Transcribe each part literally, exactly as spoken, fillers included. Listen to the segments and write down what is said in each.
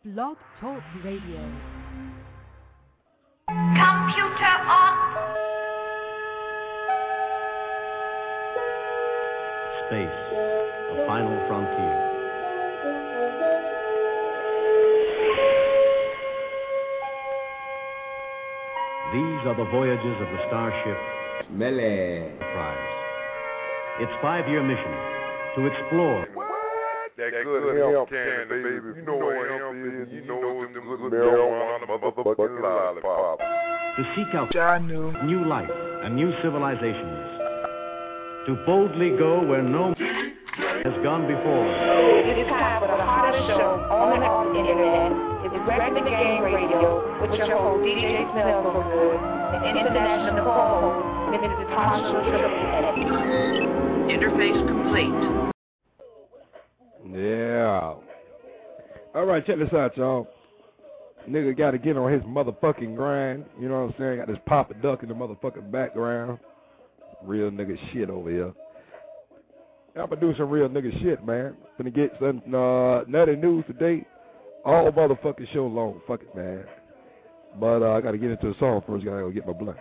Blog Talk Radio. Computer on. Space, the final frontier. These are the voyages of the starship Enterprise. Its five-year mission to explore. That, that good, good hemp candy, baby. baby. You know what hemp is. You know them good marijuana motherfucking lollipops. To seek out I knew. new life and new civilizations. To boldly go where no has gone before. It's time for the hottest show on and off the internet. It's Wrecking the Game Radio with your host, D J Smell So Good, and international co-host, Missus Tasha Triple. Interface complete. Yeah. All right, check this out, y'all. Nigga got to get on his motherfucking grind. You know what I'm saying? Got this Papa Duck in the motherfucking background. Real nigga shit over here. I'm gonna do some real nigga shit, man. Gonna get some uh, nutty news today. All motherfucking show long. Fuck it, man. But uh, I gotta get into the song first. Gotta go get my blunt.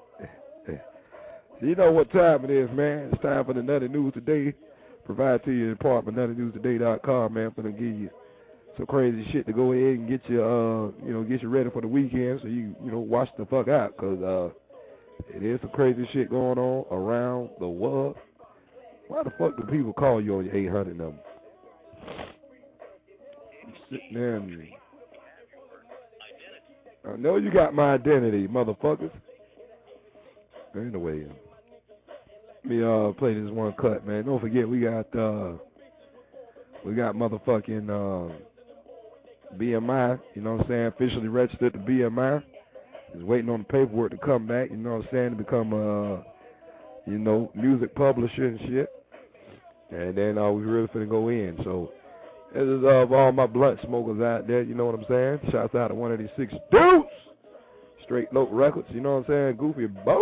You know what time it is, man. It's time for the nutty news today. Provide to you in part by nutty news today dot com, man. I'm gonna give you some crazy shit to go ahead and get you, uh, you know, get you ready for the weekend so you, you know, watch the fuck out, cause uh, it is some crazy shit going on around the world. Why the fuck do people call you on your eight hundred number? You sitting there and I know you got my identity, motherfuckers. Anyway, let me uh play this one cut, man. Don't forget we got uh we got motherfucking uh B M I, you know what I'm saying, officially registered to B M I. Just waiting on the paperwork to come back, you know what I'm saying, to become a, you know, music publisher and shit. And then uh, we really finna go in. So this is uh, all my blunt smokers out there, you know what I'm saying. Shouts out to one of these six dudes. Straight Lope Records, you know what I'm saying. Goofy Bo.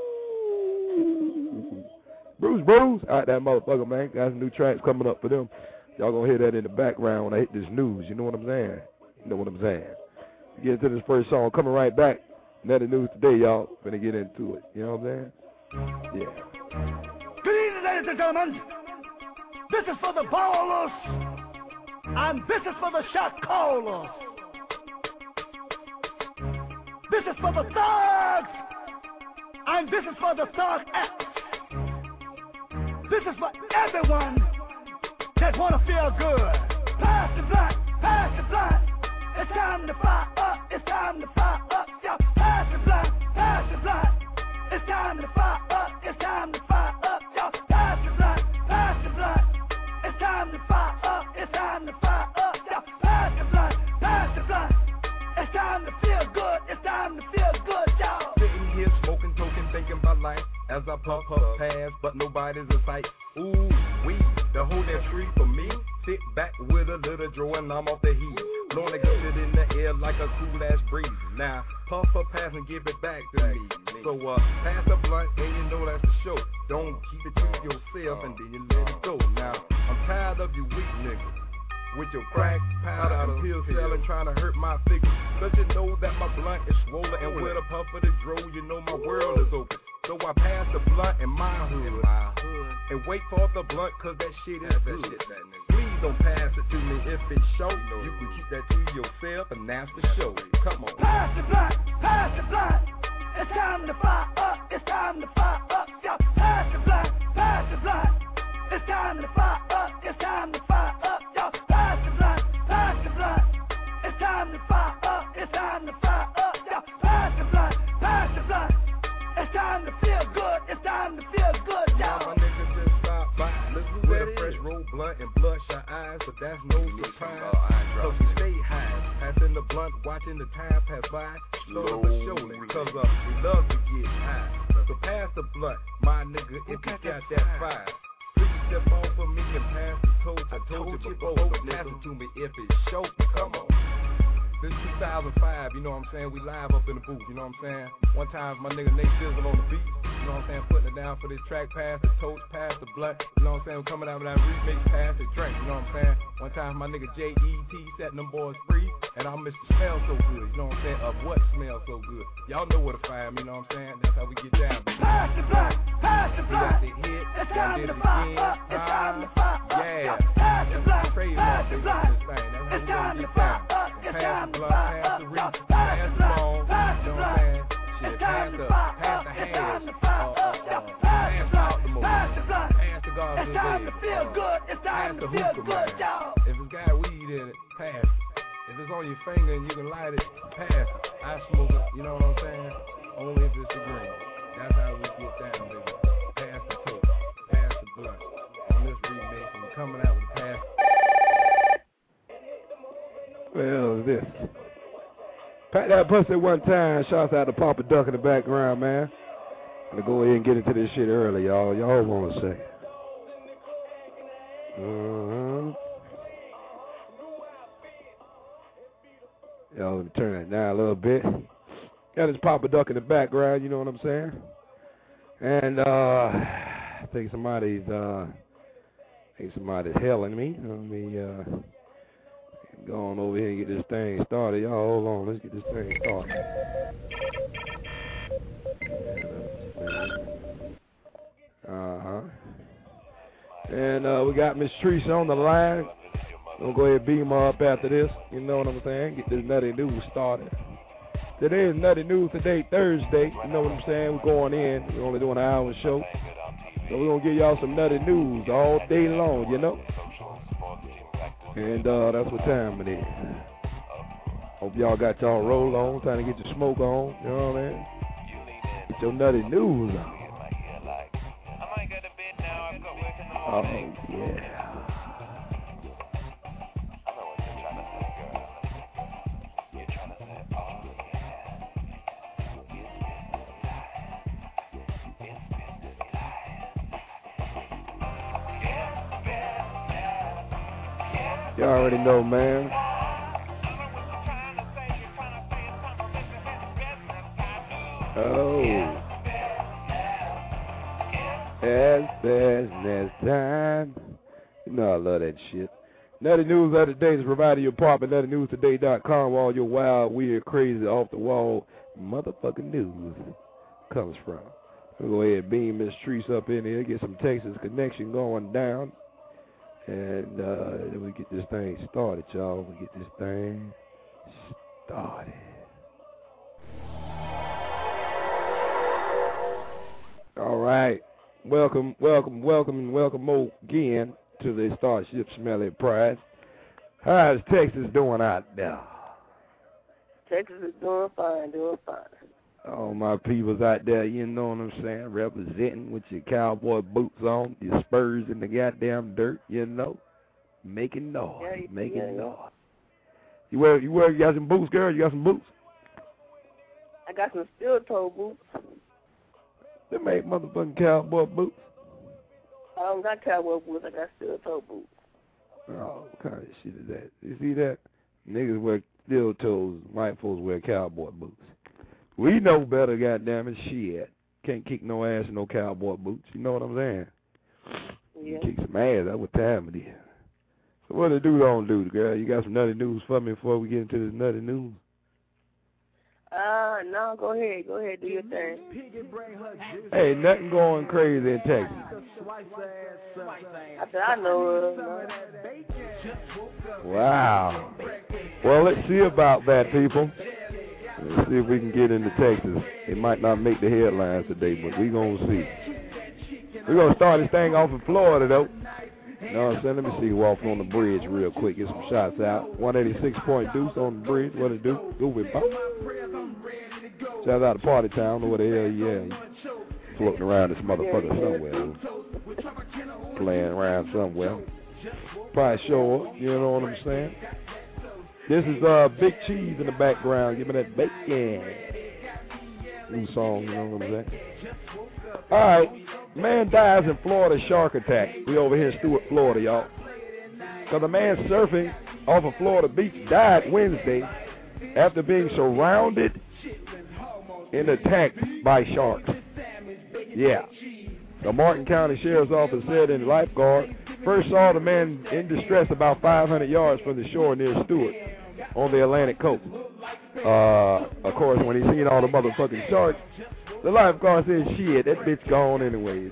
Bruce Bruce. Out that motherfucker, man. Got some new tracks coming up for them. Y'all gonna hear that in the background when I hit this news, you know what I'm saying. You know what I'm saying. Get into this first song. Coming right back. Another news today, y'all. Finna get into it. You know what I'm saying? Yeah. Good evening, ladies and gentlemen. This is for the ballers, and this is for the shot callers. This is for the thugs, and this is for the thug acts. This is for everyone that wanna feel good. Pass the blunt, pass the blunt. It's time to fire up, it's time to fire up. Yo, pass the blunt, pass the blunt. It's time to fire up, it's time to fire up. Yo, pass the blunt, pass the blunt. It's time to fire up, it's time to fire up. Yo, pass the blunt, pass the blunt. It's time to feel good, it's time to feel good, y'all. Sitting here smoking, token, thinking about life as I puff up past, but nobody's in sight. Ooh, we, the whole damn street for me. Sit back with a little draw and I'm off the heat. Blowing the good in the air like a cool ass breeze. Now, puff up, pass and give it back to me. So, uh, pass the blunt and you know that's the show. Don't keep it to yourself and then you let it go. Now, I'm tired of you weak niggas with your crack, powder, and pills selling, trying to hurt my figure. Cause you know that my blunt is swollen, and with a puff of the dro, you know my world is open. So I pass the blunt in my hood, and wait for the blunt, cause that shit is good. Please don't pass it to me if it's show. You can keep that to yourself, and that's the show. Come on. Pass the blunt, pass the blunt. It's time to fire up, it's time to fire up. Yo, pass the blunt, pass the blunt. It's time to fire up, it's time to fire up. Yo, pass the blunt, pass the blunt. It's time to fire up, it's time to fire up. Yo, pass the blunt, pass the blunt. It's time to feel good, it's time to feel good, y'all. Now my niggas just stop by. Listen with a fresh roll blunt and bloodshot eyes, but that's no surprise. Cause we stay high, passing the blunt, watching the time pass by. Slow but surely, cause uh, we love to get high. So pass the blunt, my nigga, if you got that fire. Please step off of me and pass the toast. I told you before, so pass it to me if it's show. Come on. This two thousand five, you know what I'm saying? We live up in the booth, you know what I'm saying? One time my nigga Nate Sizzle on the beat. You know what I'm saying? Putting it down for this track, pass the toast, pass the blunt. You know what I'm saying? We're coming out with that remix, pass the drink. You know what I'm saying? One time my nigga J E T setting them boys free, and I'm Mister Smell So Good. You know what I'm saying? Of what smells so good? Y'all know where to find me. You know what I'm saying? That's how we get down. Pass the blunt, pass the We got blunt. the hit, It's y'all time did to it fire again. up. It's time to Ah, fire up. yeah. Pass the That's blunt, the trademark, pass the baby, blunt. this thing. That's how It's we time gonna to get fire down. up. It's Pass time the to blunt, fire pass the up. reach, Pass pass the the blunt, bone. pass You the know what I'm blunt. saying? Shit, It's pass time the, to fire pass up. the It's hash. time to Uh, fire uh, up. uh, Pass pass the the blunt, optimal. pass the blunt. Pass the God's It's time to disease. feel Uh, good. It's Pass time the to feel hookah, good, man. y'all. If it's got weed in it, pass it. If it's on your finger and you can light it, pass it. I smoke it, you know what I'm saying? Only if it's the green. That's how we get down, baby. Pass the toast, pass the blunt. On this remix, and we're coming out with the pass. Well, this. Pat that pussy one time. Shouts out to Papa Duck in the background, man. I'm gonna go ahead and get into this shit early, y'all. Y'all hold on a second. Uh-huh. Y'all, let me turn that down a little bit. Got this Papa Duck in the background, you know what I'm saying? And uh, I think somebody's uh, I think somebody's hailing me. Let me uh, go on over here and get this thing started. Y'all hold on, let's get this thing started. Uh-huh. And uh, we got Miss Teresa on the line. We'll go ahead and beam her up after this. You know what I'm saying? Get this nutty news started. Today is Nutty News. Today, Thursday. You know what I'm saying? We're going in. We're only doing an hour show. So we're going to give y'all some nutty news all day long, you know? And uh, that's what time it is. Hope y'all got y'all roll on, trying to get your smoke on. You know what I mean? Get your nutty news on. Oh, yeah. You already know, man. Oh. As business time. You know I love that shit. Nutty News of the Day is provided your partner, nutty news today dot com, where all your wild, weird, crazy, off-the-wall motherfucking news comes from. We'll go ahead and beam Miss Treese up in here, get some Texas connection going down. And uh, then we get this thing started, y'all. We get this thing started. All right. Welcome, welcome, welcome, and welcome again to the Starship Smelly Prize. How's Texas doing out there? Texas is doing fine, doing fine. All my peoples out there, you know what I'm saying, representing with your cowboy boots on, your spurs in the goddamn dirt, you know, making noise, yeah, making yeah. noise. You wear, you wear, you got some boots, girl? You got some boots? I got some steel-toe boots. They make motherfucking cowboy boots. I don't got cowboy boots. I got steel-toe boots. Oh, what kind of shit is that? You see that? Niggas wear steel toes. White folks wear cowboy boots. We know better, goddammit. Shit. Can't kick no ass in no cowboy boots. You know what I'm saying? Yeah. You kick some ass. That's what time it is. So what the dude don't do, girl? You got some nutty news for me before we get into this nutty news? Uh, no, go ahead. Go ahead. Do your thing. Hey, nothing going crazy in Texas. I said, I know of. No. Wow. Well, let's see about that, people. Let's see if we can get into Texas. It might not make the headlines today, but we're going to see. We're going to start this thing off in Florida, though. You know what I'm saying? Let me see who off on the bridge real quick. Get some shots out. one eighty-six point two on the bridge. What it do? Go with Pop. Shout out to Party Town. I don't know what the hell he is. Floating around this motherfucker somewhere. Playing around somewhere. Probably show up. You know what I'm saying? This is uh, Big Cheese in the background. Give me that bacon. New song, you know what I'm saying? All right. Man dies in Florida shark attack. We over here in Stewart, Florida, y'all. So the man surfing off of Florida Beach died Wednesday after being surrounded and attacked by sharks. Yeah. The Martin County Sheriff's Office said in the lifeguard first saw the man in distress about five hundred yards from the shore near Stewart on the Atlantic coast. Uh, of course, when he seen all the motherfucking sharks, the lifeguard said, shit, that bitch gone anyways.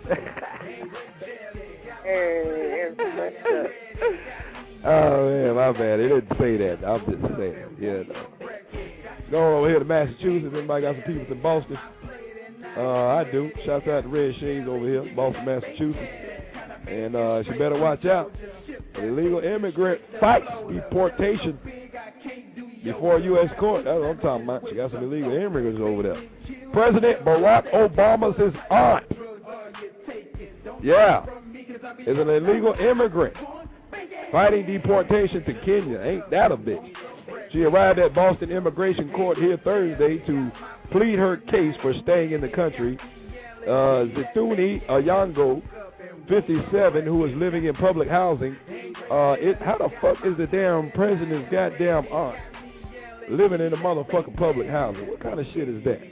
Oh, man, my bad. He didn't say that. I'm just saying. Yeah. Going over here to Massachusetts. Anybody got some people in Boston? Uh, I do. Shouts out to Red Shades over here, Boston, Massachusetts. And uh, she better watch out. The illegal immigrant fights deportation before a U S court. That's what I'm talking about. She got some illegal immigrants over there. President Barack Obama's his aunt. Yeah. Is an illegal immigrant fighting deportation to Kenya. Ain't that a bitch? She arrived at Boston Immigration Court here Thursday to plead her case for staying in the country. Uh, Zituni Ayango, fifty-seven, who is living in public housing. Uh, it, how the fuck is the damn president's goddamn aunt living in the motherfucking public housing? What kind of shit is that?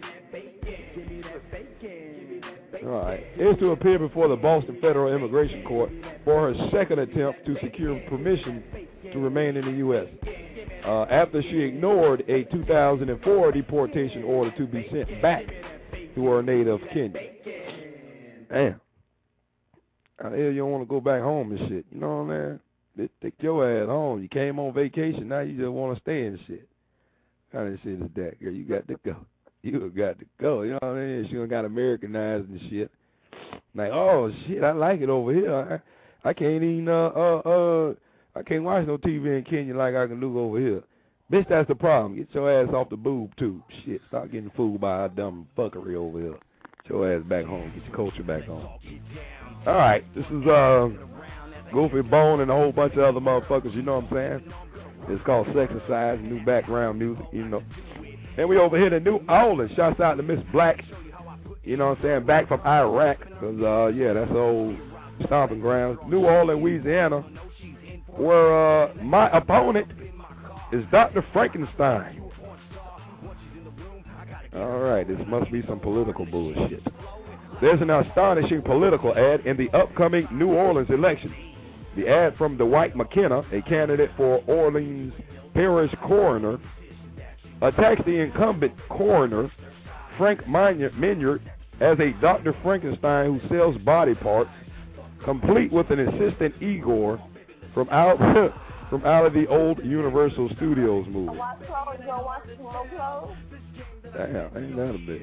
All right. Is to appear before the Boston Federal Immigration Court for her second attempt to secure permission to remain in the U S Uh, after she ignored a two thousand four deportation order to be sent back to her native Kenya. Damn. How the hell you don't want to go back home and shit? You know what I'm saying? They take your ass home. You came on vacation. Now you just want to stay and shit. How that shit is that, girl? You got to go. You got to go. You know what I mean? She done got Americanized and shit. Like, oh, shit, I like it over here. I, I can't even, uh, uh, uh, I can't watch no T V in Kenya like I can do over here. Bitch, that's the problem. Get your ass off the boob, too. Shit, stop getting fooled by our dumb fuckery over here. Get your ass back home. Get your culture back home. All right, this is uh, Goofy Bone and a whole bunch of other motherfuckers, you know what I'm saying? It's called Sexercise, new background music, you know. And we over here in New Orleans. Shouts out to Miss Black, you know what I'm saying, back from Iraq. Because, uh, yeah, that's old stomping grounds. New Orleans, Louisiana, where uh, my opponent is Doctor Frankenstein. All right, this must be some political bullshit. There's an astonishing political ad in the upcoming New Orleans election. The ad from Dwight McKenna, a candidate for Orleans Parish Coroner, attacks the incumbent coroner, Frank Minyard, as a Doctor Frankenstein who sells body parts, complete with an assistant Igor from out from out of the old Universal Studios movie. Damn, ain't that a bit?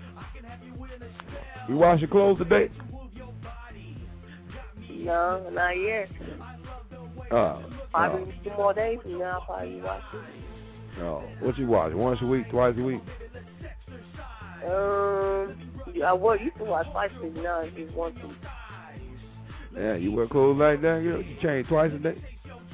We wash your clothes today? No, not yet. Oh, Probably oh. two more days from now, I'll probably wash it. Oh, what you wash? Once a week, twice a week? Um, I was used to wash twice a week, now it's just once a week. Yeah, you wear clothes like that, girl? You change twice a day?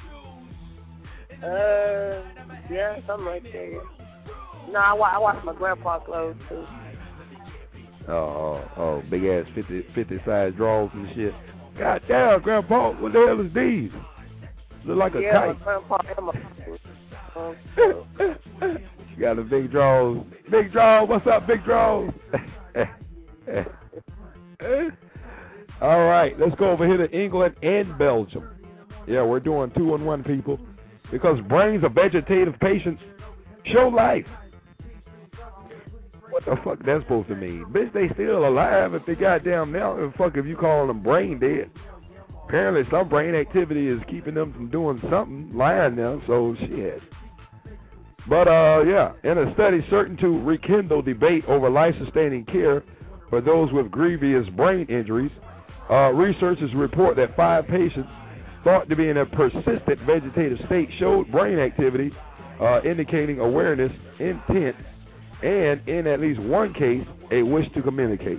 Uh, yeah, something like that. Yeah. No, I, wa- I wash my grandpa's clothes too. Oh, oh, oh, big ass fifty, fifty size drawers and shit. God damn, Grandpa, what the hell is these? Look like a yeah, kite. my grandpa and my um, You got the big drawers. Big drawers, what's up, big drawers? All right, let's go over here to England and Belgium. Yeah, we're doing two and one, people, because brains of vegetative patients show life. What the fuck that's supposed to mean? Bitch, they still alive if they goddamn now. And fuck if you call them brain dead. Apparently some brain activity is keeping them from doing something, lying now, so shit. But, uh, yeah, in a study certain to rekindle debate over life-sustaining care for those with grievous brain injuries, uh, researchers report that five patients thought to be in a persistent vegetative state showed brain activity, uh, indicating awareness, intent, and in at least one case, a wish to communicate.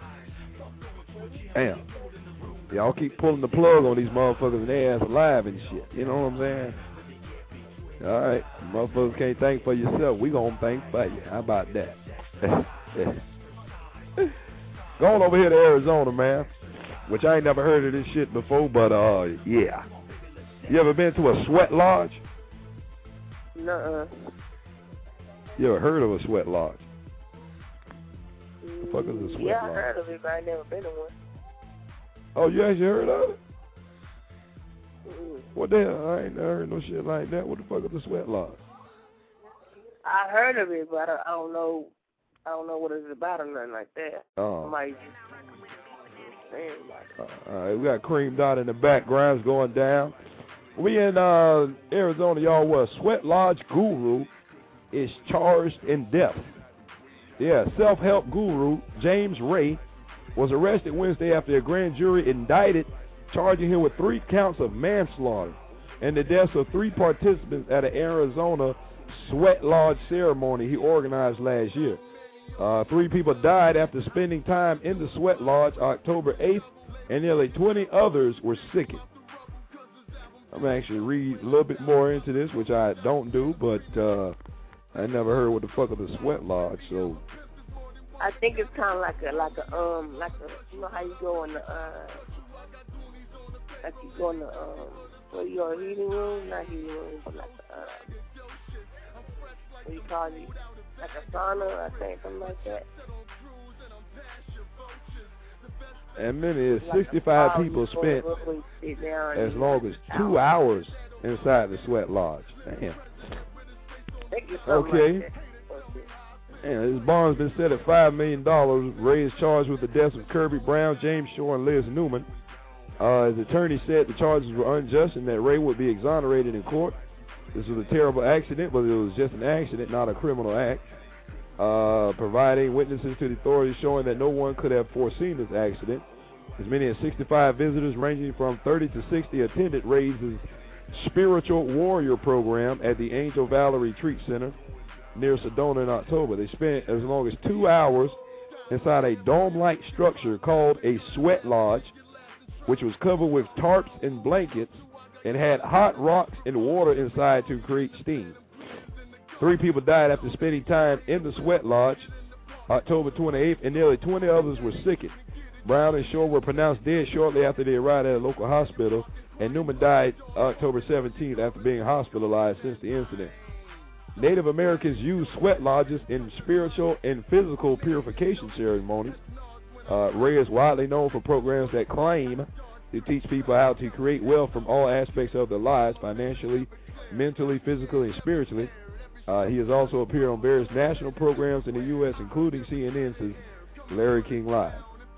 Damn. Y'all keep pulling the plug on these motherfuckers and they ass alive and shit. You know what I'm saying? All right. Motherfuckers can't think for yourself. We gonna think for you. How about that? Going over here to Arizona, man, which I ain't never heard of this shit before, but, uh, yeah. You ever been to a sweat lodge? Nuh-uh. You ever heard of a sweat lodge? fuck is a sweat Yeah, I lodge? heard of it, but I never been to one. Oh, you actually heard of it? Mm-hmm. What the hell? I ain't never heard no shit like that. What the fuck is a sweat lodge? I heard of it, but I don't, I don't know. I don't know what it's about or nothing like that. Oh. Somebody just saying about it. Uh, all right, we got Cream Dot in the background going down. We in uh, Arizona, y'all, where a sweat lodge guru is charged in death. Yeah, self-help guru James Ray was arrested Wednesday after a grand jury indicted, charging him with three counts of manslaughter and the deaths of three participants at an Arizona sweat lodge ceremony he organized last year. Uh, three people died after spending time in the sweat lodge October eighth, and nearly twenty others were sickened. I'm going to actually read a little bit more into this, which I don't do, but uh, I never heard what the fuck of the sweat lodge, so. I think it's kind of like a, like a, um, like a, you know how you go in the, uh, like you go in the, um, what you a heating room, not heating room, but like a, uh, what do you call it, like a sauna, I think, something like that. And many as sixty-five people spent as long as two hours inside the sweat lodge. Damn. Okay. And his bond's been set at five million dollars. Ray is charged with the deaths of Kirby Brown, James Shore, and Liz Newman. Uh, his attorney said the charges were unjust and that Ray would be exonerated in court. This was a terrible accident, but it was just an accident, not a criminal act. Uh, providing witnesses to the authorities showing that no one could have foreseen this accident. As many as sixty-five visitors ranging from thirty to sixty attended Ray's Spiritual Warrior program at the Angel Valley Retreat Center near Sedona in October. They spent as long as two hours inside a dome-like structure called a sweat lodge, which was covered with tarps and blankets and had hot rocks and water inside to create steam. Three people died after spending time in the sweat lodge October twenty-eighth, and nearly twenty others were sickened. Brown and Shore were pronounced dead shortly after they arrived at a local hospital, and Newman died October seventeenth after being hospitalized since the incident. Native Americans use sweat lodges in spiritual and physical purification ceremonies. Uh, Ray is widely known for programs that claim to teach people how to create wealth from all aspects of their lives, financially, mentally, physically, and spiritually. Uh, he has also appeared on various national programs in the U S, including C N N's Larry King Live.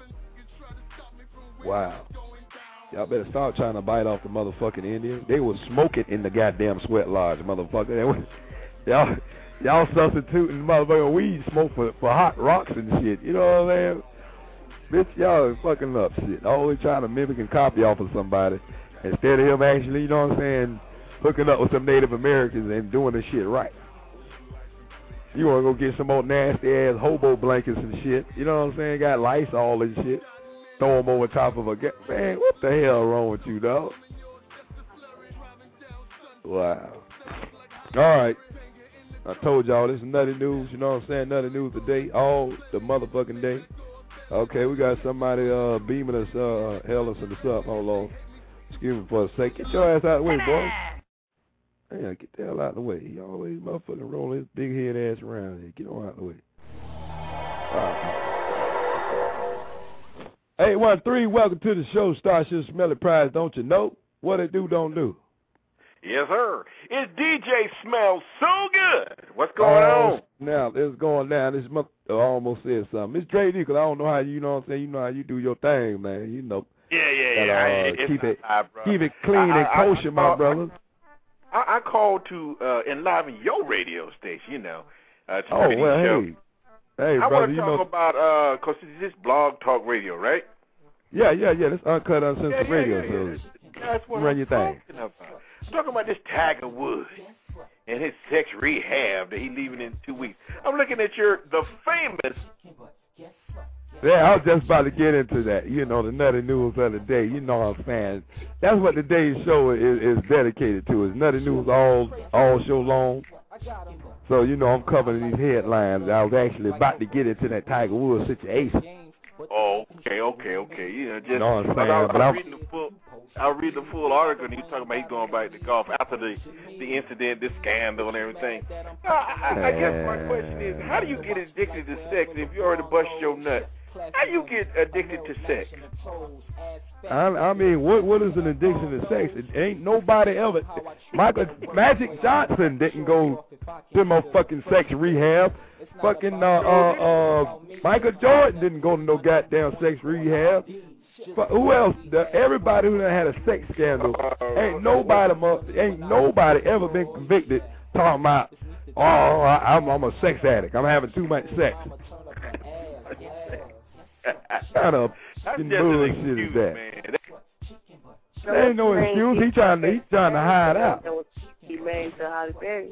Wow. Y'all better start trying to bite off the motherfucking Indians. They was smoking in the goddamn sweat lodge, motherfucker. Y'all, y'all substituting motherfucking weed smoke for, for hot rocks and shit. You know what I'm saying? Bitch, y'all is fucking up shit. Always trying to mimic and copy off of somebody instead of him actually, you know what I'm saying, hooking up with some Native Americans and doing the shit right. You want to go get some old nasty-ass hobo blankets and shit. You know what I'm saying? Got Lysol and shit. Throw them over top of a... Man, what the hell wrong with you, dog? Wow. All right. I told y'all this is nutty news. You know what I'm saying? Nutty news today. All the motherfucking day. Okay, we got somebody uh, beaming us, uh, hailing us up. Hold on. Excuse me for a sec. Get your ass out of the way, boy. Yeah, get the hell out of the way. He always motherfucking rolling his big head ass around here. Get on out of the way. All right. eight one three, welcome to the show, Starship Smelly Prize. Don't you know what it do, don't do? Yes, sir. It's D J Smells So Good. What's going oh, on? Now, it's going down. This month, oh, I almost said something. It's Dre D, because I don't know how you, you know what I'm saying, you know how you do your thing, man. You know. Yeah, yeah, yeah. Gotta, uh, I, keep, it, high, keep it clean I, and I, kosher, I, my I, brother. I, I called to uh, enliven your radio station, you know. Uh, to oh, well, show. hey. Hey, I brother, want to you talk know, about, because uh, this is Blog Talk Radio, right? Yeah, yeah, yeah. This uncut, uncensored yeah, yeah, radio. Yeah, yeah. So That's what run I'm your talking thing. about. I'm talking about this Tiger Woods and his sex rehab that he's leaving in two weeks. I'm looking at your, the famous. Yeah, I was just about to get into that. You know, the nutty news of the day. You know what I'm saying? That's what today's show is, is dedicated to. It's nutty news all all show long. So, you know, I'm covering these headlines. I was actually about to get into that Tiger Woods situation. Oh, okay, okay, okay. Yeah, just no, I'm saying, I, I, but I I'm reading the full. I read the full article, and he's talking about he's going back to golf after the the incident, this scandal, and everything. I, I, I guess my question is, how do you get addicted to sex if you already bust your nut? How do you get addicted to sex? I, I mean, what what is an addiction to sex? It ain't nobody ever. Michael Magic Johnson didn't go to no fucking sex rehab. Fucking uh, uh, uh, Michael Jordan didn't go to no goddamn sex rehab. But who else? The, everybody who done had a sex scandal, ain't nobody, ain't nobody ever been convicted talking about, oh, I, I'm, I'm a sex addict. I'm having too much sex. What kind of bullshit is that? There ain't no excuse. He trying to, he trying to hide out. He married to Holly Berry.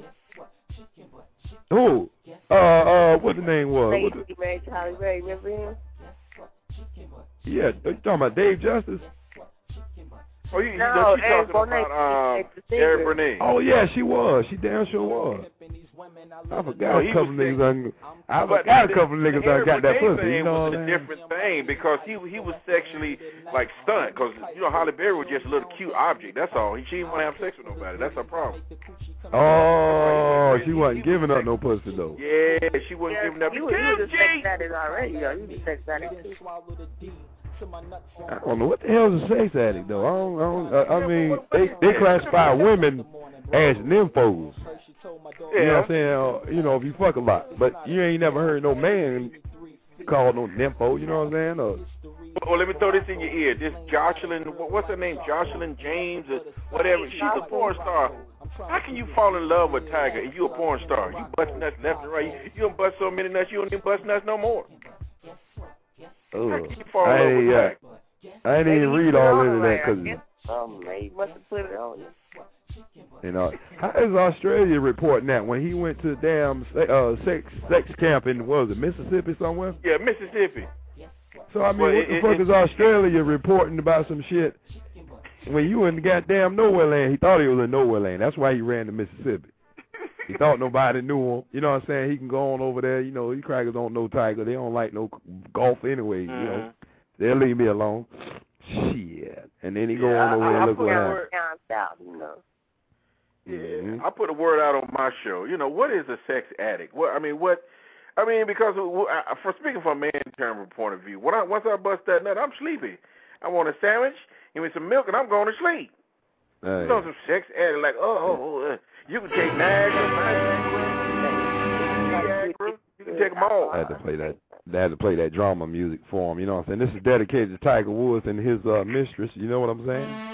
Who? Uh, uh, what the name was? He What the, married to Holly Berry. Remember him? yeah, you talking about Dave Justice? Oh, you, no, you talking about um, Eric Benet. Oh yeah, she was. She damn sure was. I forgot no, a couple niggas. Un- I forgot a couple niggas that got that pussy. You know what I mean? It was a different thing because he he was sexually like stunned because you know Holly Berry was just a little cute object. That's all. She didn't want to have sex with nobody. That's her problem. Oh, she wasn't giving up no pussy though. Yeah, she wasn't yeah, giving up. You was a sex addict already, though. You was a sex addict too. I don't know what the hell is a sex addict though. I don't. I, don't, I, I mean, they they classify women as nymphos. Yeah. You know what I'm saying? You know, if you fuck a lot, but you ain't never heard no man called no nympho. You know what I'm saying? Or, well, let me throw this in your ear. This Jocelyn, what's her name? Jocelyn James or whatever. She's a porn star. How can you fall in love with Tiger and you a porn star? You bust nuts left and right. You don't bust so many nuts, you don't even bust nuts no more. Ugh. How can you fall in I love ain't, with uh, Tiger? I ain't even read all into that because um, he must have put it on you. You know, how is Australia reporting that when he went to damn uh, sex sex camp in what was it, Mississippi somewhere? Yeah, Mississippi. So I mean, well, what it, the it, fuck it, is Australia reporting about some shit when you in the goddamn nowhere land? He thought he was in nowhere land. That's why he ran to Mississippi. He thought nobody knew him. You know what I'm saying? He can go on over there. You know, these crackers don't know Tiger. They don't like no golf anyway. Mm-hmm. You know, they'll leave me alone. Shit. And then he go yeah, on over I, there I and look what happened. Down south, you know. Yeah, mm-hmm. I put a word out on my show. You know, what is a sex addict? What I mean, what I mean, because for speaking from a man-term point of view, when I once I bust that nut, I'm sleepy. I want a sandwich, give me some milk, and I'm going to sleep. Hey. You know, some sex addict like, oh, oh, uh, you can take Niagara, Niagara, you can take them all. I had to play that. They had to play that drama music for him. You know what I'm saying? This is dedicated to Tiger Woods and his uh, mistress. You know what I'm saying?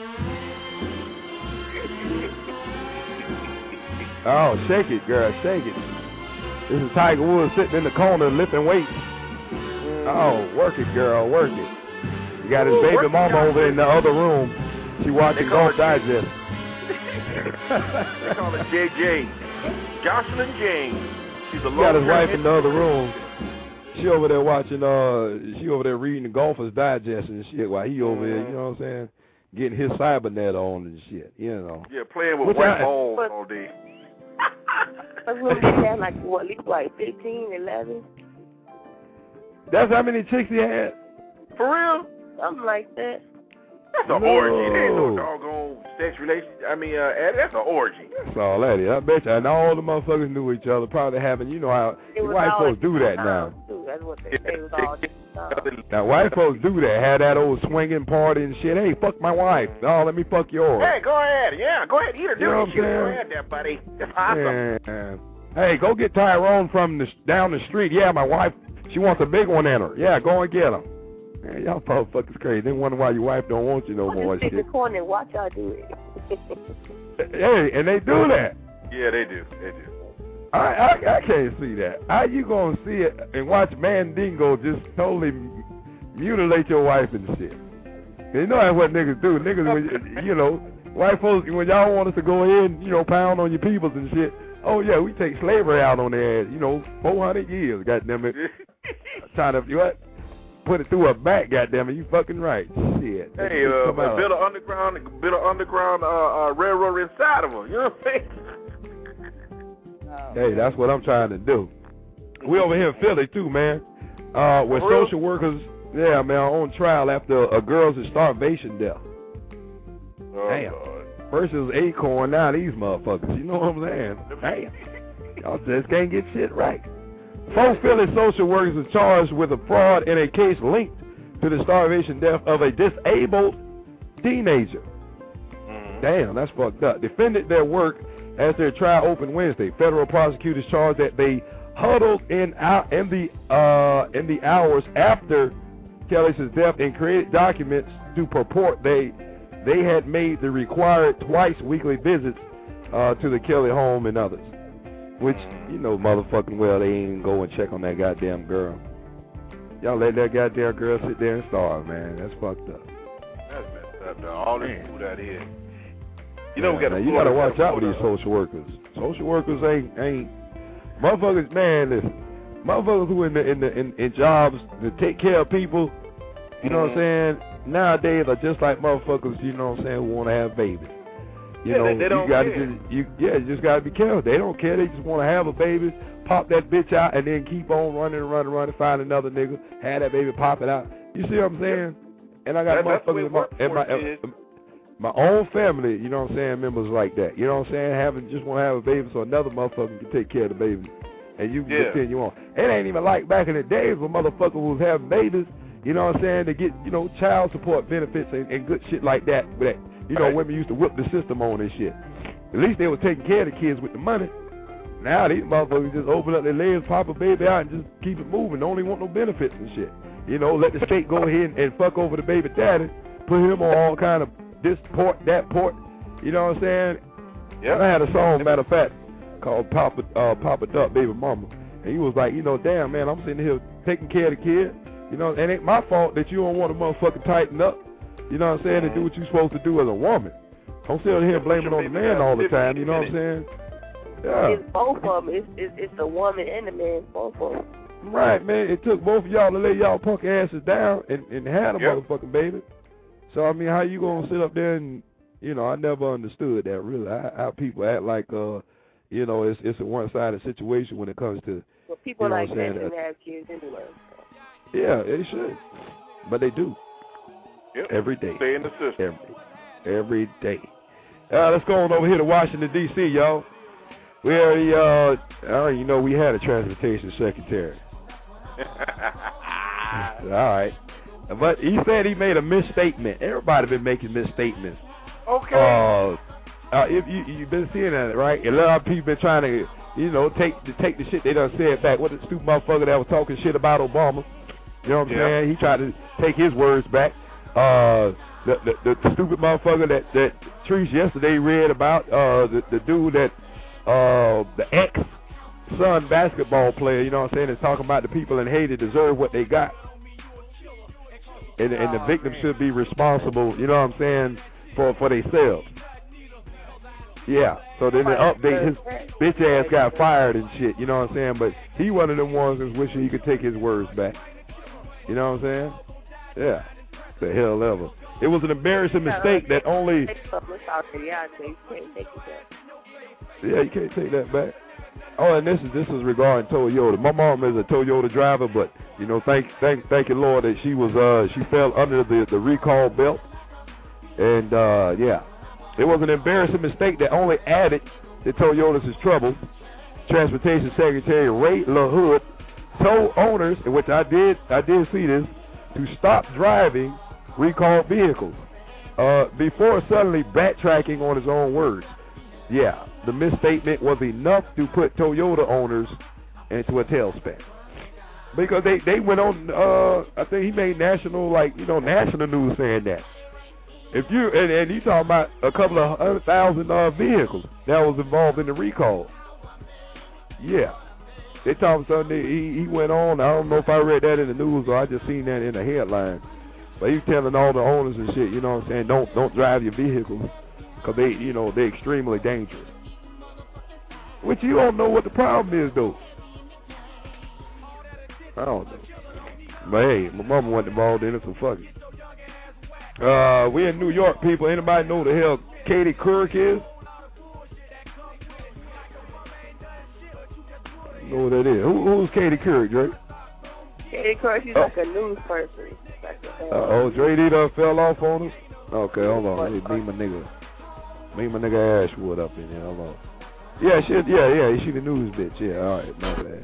Oh, shake it, girl, shake it. This is Tiger Woods sitting in the corner lifting weights. Oh, work it, girl, work it. You got his Ooh, baby mama over in the other room. She watching Golf Digest. They call her J J. Jocelyn James. She's a He got his wife in the other room. She over there watching, uh, she over there reading the Golfers Digest and shit while he over there, you know what I'm saying, getting his cybernet on and shit, you know. Yeah, playing with Which white I, balls all day. I remember he had like, what, at least like fifteen, eleven? That's how many chicks he had? For real? Something like that. That's an no. orgy. There ain't no doggone sex relation. I mean, uh, that's an orgy. That's all that is. I bet you. And all the motherfuckers knew each other, probably having, you know how white folks do that now. Too. That's what they say. It was all now, white folks do that. Had that old swinging party and shit. Hey, fuck my wife. Oh, let me fuck yours. Hey, go ahead. Yeah, go ahead. Eat her. Do you know it. Go ahead there, buddy. That's awesome. Yeah. Hey, go get Tyrone from the down the street. Yeah, my wife, she wants a big one in her. Yeah, go and get him. Man, y'all motherfuckers crazy. They wonder why your wife don't want you no well, more. Just sit in the corner and watch y'all do it. Hey, and they do that. Yeah, they do. They do. I, I I can't see that. How you gonna see it and watch Mandingo just totally mutilate your wife and shit? You know that's what niggas do. Niggas, when, you know, white folks, when y'all want us to go in, you know, pound on your peoples and shit. Oh yeah, we take slavery out on their ass. You know, four hundred years. Goddamn it. Trying to what? Put it through her back. Goddamn it. You fucking right. Shit. Hey, uh, a bit of underground, a bit of underground uh, uh, railroad inside of her. You know what I'm saying? Hey, that's what I'm trying to do. We over here in Philly too, man. Uh, with social workers, Yeah, man, on trial after a girl's starvation death. Oh, Damn. Lord. First it was Acorn, now these motherfuckers. You know what I'm saying? Damn. Y'all just can't get shit right. Four Philly social workers are charged with a fraud in a case linked to the starvation death of a disabled teenager. Mm-hmm. Damn, that's fucked up. Defended their work as their trial opened Wednesday. Federal prosecutors charged that they huddled in out in the uh, in the hours after Kelly's death and created documents to purport they they had made the required twice weekly visits uh, to the Kelly home and others. Which, you know, motherfucking well, they ain't go and check on that goddamn girl. Y'all let that goddamn girl sit there and starve, man. That's fucked up. That's messed up, though. All this food out here. You Yeah, know, we got man, you gotta watch out with these social workers. Social workers ain't ain't motherfuckers. Man, listen, motherfuckers who in the in the in, in jobs to take care of people. You know mm-hmm. what I'm saying? Nowadays are just like motherfuckers. You know what I'm saying? Who want to have babies. You yeah, know, they, they don't you gotta care. just you yeah, you just gotta be careful. They don't care. They just want to have a baby, pop that bitch out, and then keep on running and running, running, find another nigga, have that baby, pop it out. You see what I'm saying? And I got that, motherfuckers in my, in my, in my own family. You know what I'm saying? Members like that. You know what I'm saying? Having just want to have a baby so another motherfucker can take care of the baby, and you can yeah. continue on. It ain't even like back in the days when motherfuckers was having babies. You know what I'm saying? To get you know child support benefits and, and good shit like that. That you know right. women used to whip the system on and shit. At least they were taking care of the kids with the money. Now these motherfuckers just open up their legs, pop a baby out, and just keep it moving. Don't even want no benefits and shit. You know, let the state go ahead and, and fuck over the baby daddy, put him on all kind of this port, that port. You know what I'm saying? Yeah. I had a song, matter of fact, called Papa uh, Papa Duck Baby Mama. And he was like, you know, damn, man, I'm sitting here taking care of the kid. You know, and it ain't my fault that you don't want to motherfucking tighten up. You know what I'm saying? Mm-hmm. And do what you're supposed to do as a woman. Don't sit here blaming on the man all the time, you know what I'm saying? Yeah. It's both of them. It's, it's, it's the woman and the man, both of them. Right, man. It took both of y'all to lay y'all punk asses down and, and have a yep. motherfucking baby. So, I mean, how you going to sit up there and, you know, I never understood that, really. How, how people act like, uh, you know, it's it's a one-sided situation when it comes to, well, people you know like what I'm that saying? shouldn't have kids anyway. So. Yeah, they should. But they do. Yep. Every day. Stay in the system. Every, every day. Uh, let's go on over here to Washington, D C, y'all. We already, uh, uh, you know, we had a transportation secretary. All right. But he said he made a misstatement. Everybody been making misstatements. Okay. Uh, uh, if you, you've been seeing that, right? A lot of people been trying to, you know, take, take the shit they done said back. What the stupid motherfucker that was talking shit about Obama. You know what I'm yeah. saying? He tried to take his words back. Uh, the, the, the stupid motherfucker that, that Treese yesterday read about, uh, the, the dude that, uh, the ex-son basketball player, you know what I'm saying, is talking about the people in Haiti deserve what they got. And, and the victim should be responsible, you know what I'm saying, for, for themselves. Yeah. So then the update, his bitch ass got fired and shit, you know what I'm saying? But he one of them ones that's wishing he could take his words back. You know what I'm saying? Yeah. The hell ever. It was an embarrassing mistake that only... Yeah, you can't take that back. Oh, and this is this is regarding Toyota. My mom is a Toyota driver, but you know, thank thank thank you, Lord, that she was uh she fell under the the recall belt, and uh yeah, it was an embarrassing mistake that only added to Toyota's trouble. Transportation Secretary Ray LaHood told owners, in which I did I did see this, to stop driving recalled vehicles uh, before suddenly backtracking on his own words. Yeah, the misstatement was enough to put Toyota owners into a tailspin. Because they, they went on, uh, I think he made national, like, you know, national news saying that. If you, and, and he talking about a couple of hundred thousand uh, vehicles that was involved in the recall. Yeah. They talking something, he, he went on, I don't know if I read that in the news or I just seen that in the headline. But he's telling all the owners and shit, you know what I'm saying, don't, don't drive your vehicles. Because they, you know, they're extremely dangerous. Which you don't know what the problem is, though. I don't know. But hey, my mama went involved in it, so fuck it. Uh, we in New York, people. Anybody know who the hell Katie Couric is? You know who that is? Who, who's Katie Couric, Drake? Katie Couric, she's oh. like a news person. Like a, uh, uh, oh, Dre D done fell off on us? Okay, hold on. Let me beat my nigga. Beat my nigga Ashwood up in here. Hold on. Yeah, she, yeah, yeah, she the news bitch. Yeah, all right, my bad.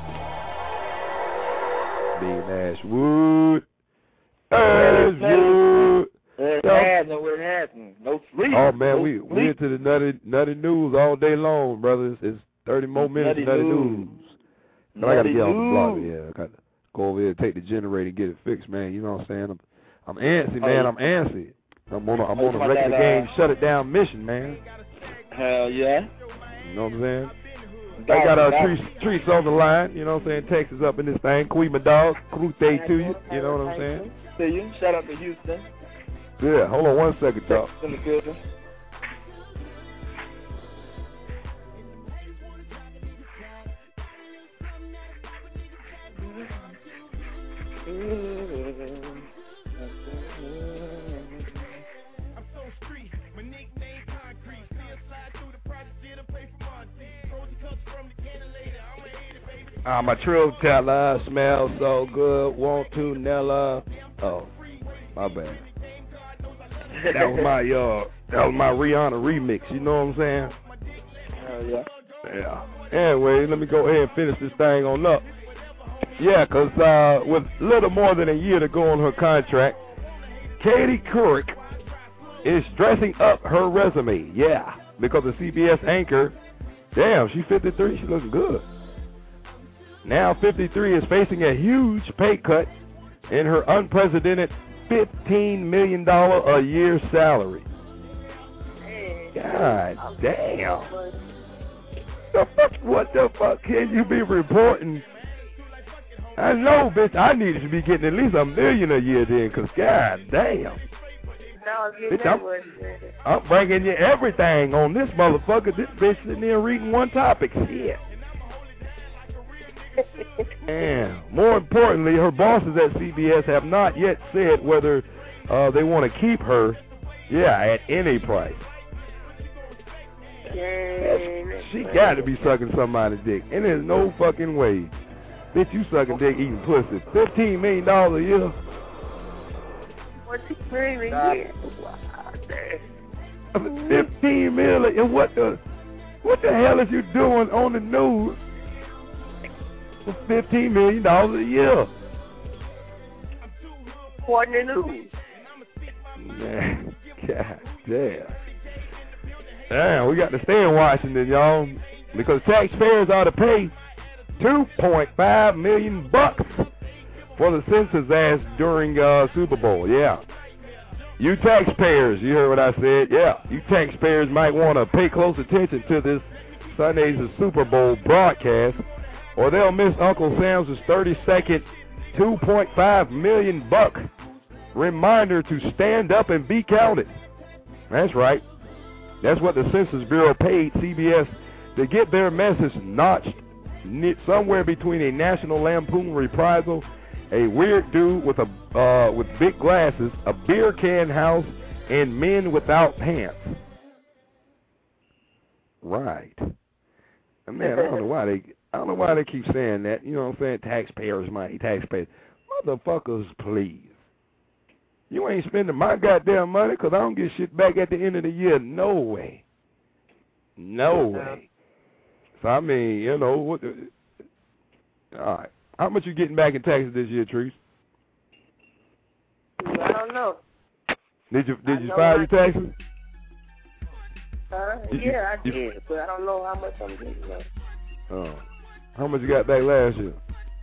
Beat Ashwood. Ashwood. What happened? What happened? No sleep. Oh man, no we sleep. we into the nutty nutty news all day long, brothers. It's thirty more minutes Nutty nutty news. news. But I gotta Nutty get on the block. news. Yeah, I gotta go over here and take the generator and get it fixed, man. You know what I'm saying? I'm, I'm antsy, man. Oh, I'm antsy. I'm on a, I'm oh, on a my wrecking the God, game, uh, shut it down mission, man. Hell yeah. You know what I'm saying? Got I got it, our got treats, treats on the line. You know what I'm saying? Texas up in this thing. Queen my dog. Crute to you. You know what I'm saying? To you. Shout out to Houston. Yeah. Hold on one second, dog. In the building. Ah, my true teller smells so good. Want to Nella? Oh, my bad. That was my uh, that was my Rihanna remix. You know what I'm saying? Hell yeah. Yeah. Anyway, let me go ahead and finish this thing on up. Yeah, cause uh, with little more than a year to go on her contract, Katie Couric is dressing up her resume. Yeah, because the C B S anchor, damn, she's fifty-three. She looks good. Now fifty-three is facing a huge pay cut in her unprecedented fifteen million dollars a year salary. God damn. The fuck, what the fuck can you be reporting? I know, bitch, I needed to be getting at least a million a year then, because god damn. No, bitch, I'm, I'm bringing you everything on this motherfucker. This bitch sitting there reading one topic. Shit. And more importantly, her bosses at C B S have not yet said whether uh, they want to keep her, yeah, at any price. She got to be sucking somebody's dick, and there's no fucking way. Bitch, you sucking dick eating pussy. Fifteen million dollars a year. Fourteen million a year. Wow, Fifteen million. And what the, what the hell is you doing on the news for fifteen million dollars a year? According to news. Man, god damn. Damn, we got to stay in Washington, y'all, because taxpayers ought to pay two point five million bucks for the census ass during uh, Super Bowl. Yeah, you taxpayers, you heard what I said. Yeah, you taxpayers might want to pay close attention to this Sunday's Super Bowl broadcast, or they'll miss Uncle Sam's thirty-second two point five million buck reminder to stand up and be counted. That's right. That's what the Census Bureau paid C B S to get their message notched somewhere between a National Lampoon reprisal, a weird dude with a uh, with big glasses, a beer can house, and men without pants. Right. Man, I don't know why they I don't know why they keep saying that. You know what I'm saying? Taxpayers' money, taxpayers. Motherfuckers, please. You ain't spending my goddamn money because I don't get shit back at the end of the year. No way. No way. So, I mean, you know, what? The, all right. How much you getting back in taxes this year, Trees? I don't know. Did you did you file your taxes? Uh, Did yeah, you, I you, did, but I don't know how much I'm getting now. Oh. How much you got back last year?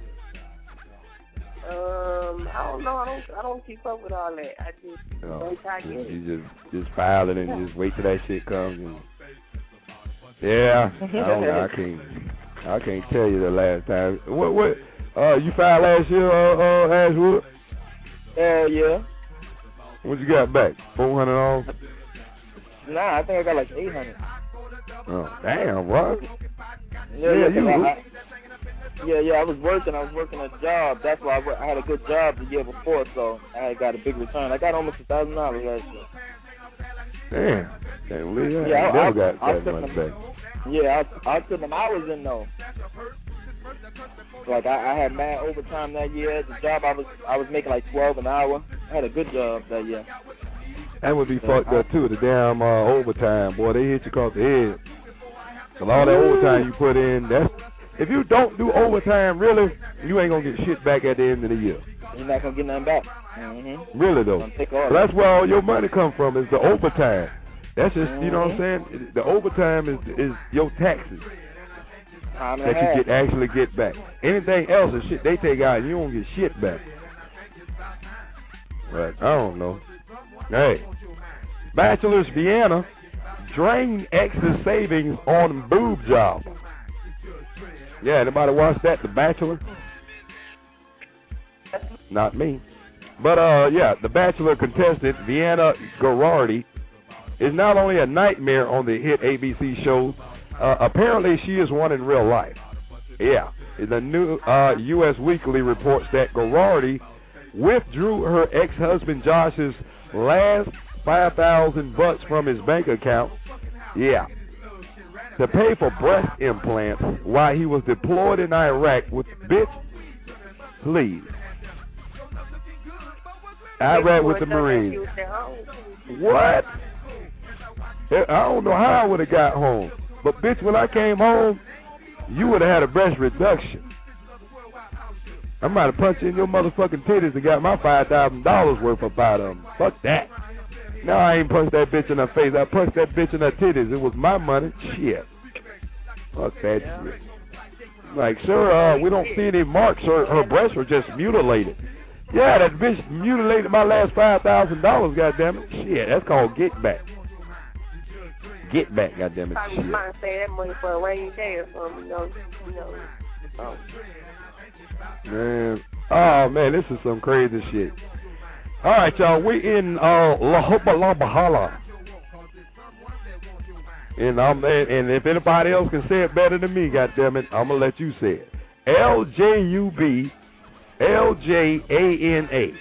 Um, I don't know. I don't. I don't keep up with all that. I just Oh, don't try to just, get it. you just just file it and yeah. just wait till that shit comes. And, yeah, I, don't, I can't. I can't tell you the last time. What? What? Uh, you filed last year, uh, uh Ashwood? Hell yeah. What you got back? Four hundred dollars? Nah, I think I got like eight hundred. Oh, damn, bro. Yeah, yeah, yeah, you. I, yeah, yeah. I was working. I was working a job. That's why I, work, I had a good job the year before, so I got a big return. I got almost a thousand dollars last Damn. year. Damn, Lee, I yeah, never I, got I, that I much them, back. Yeah, I, I took them hours in though. Like I, I had mad overtime that year. The job I was I was making like twelve an hour. I had a good job that year. That would be yeah, fucked up too. The damn uh, overtime, boy. They hit you across the head. So all that overtime you put in, that's if you don't do overtime, really, you ain't gonna get shit back at the end of the year. You're not gonna get nothing back. Mm-hmm. Really though. So that's where all your money come from is the overtime. That's just mm-hmm. you know what I'm saying. The overtime is is your taxes. That you get actually get back. Anything else is shit they take out, you don't get shit back. But I don't know. Hey, Bachelor's Vienna drained ex's savings on boob job. Yeah, anybody watch that? The Bachelor? Not me. But uh, yeah, the Bachelor contestant Vienna Girardi is not only a nightmare on the hit A B C show. Uh, apparently, she is one in real life. Yeah. The new uh, U S Weekly reports that Girardi withdrew her ex-husband Josh's last five thousand bucks from his bank account. Yeah. To pay for breast implants while he was deployed in Iraq with bitch, please. Iraq with the Marines. What? I don't know how I would have got home. But, bitch, when I came home, you would have had a breast reduction. I might have punched you in your motherfucking titties and got my five thousand dollars worth of out of them. Fuck that. No, I ain't punched that bitch in her face. I punched that bitch in her titties. It was my money. Shit. Fuck that shit. Like, sir, uh, we don't see any marks. Her, her breasts were just mutilated. Yeah, that bitch mutilated my last five thousand dollars, goddammit. Shit, that's called get back. Get back, goddammit. Probably might say that money for a rainy day or something, you know. You know. Oh. Man, oh man, this is some crazy shit. All right, y'all, we in uh, La Hopa La Bahala, and um, and, and if anybody else can say it better than me, goddammit, I'm gonna let you say it. L J U B L J A N A.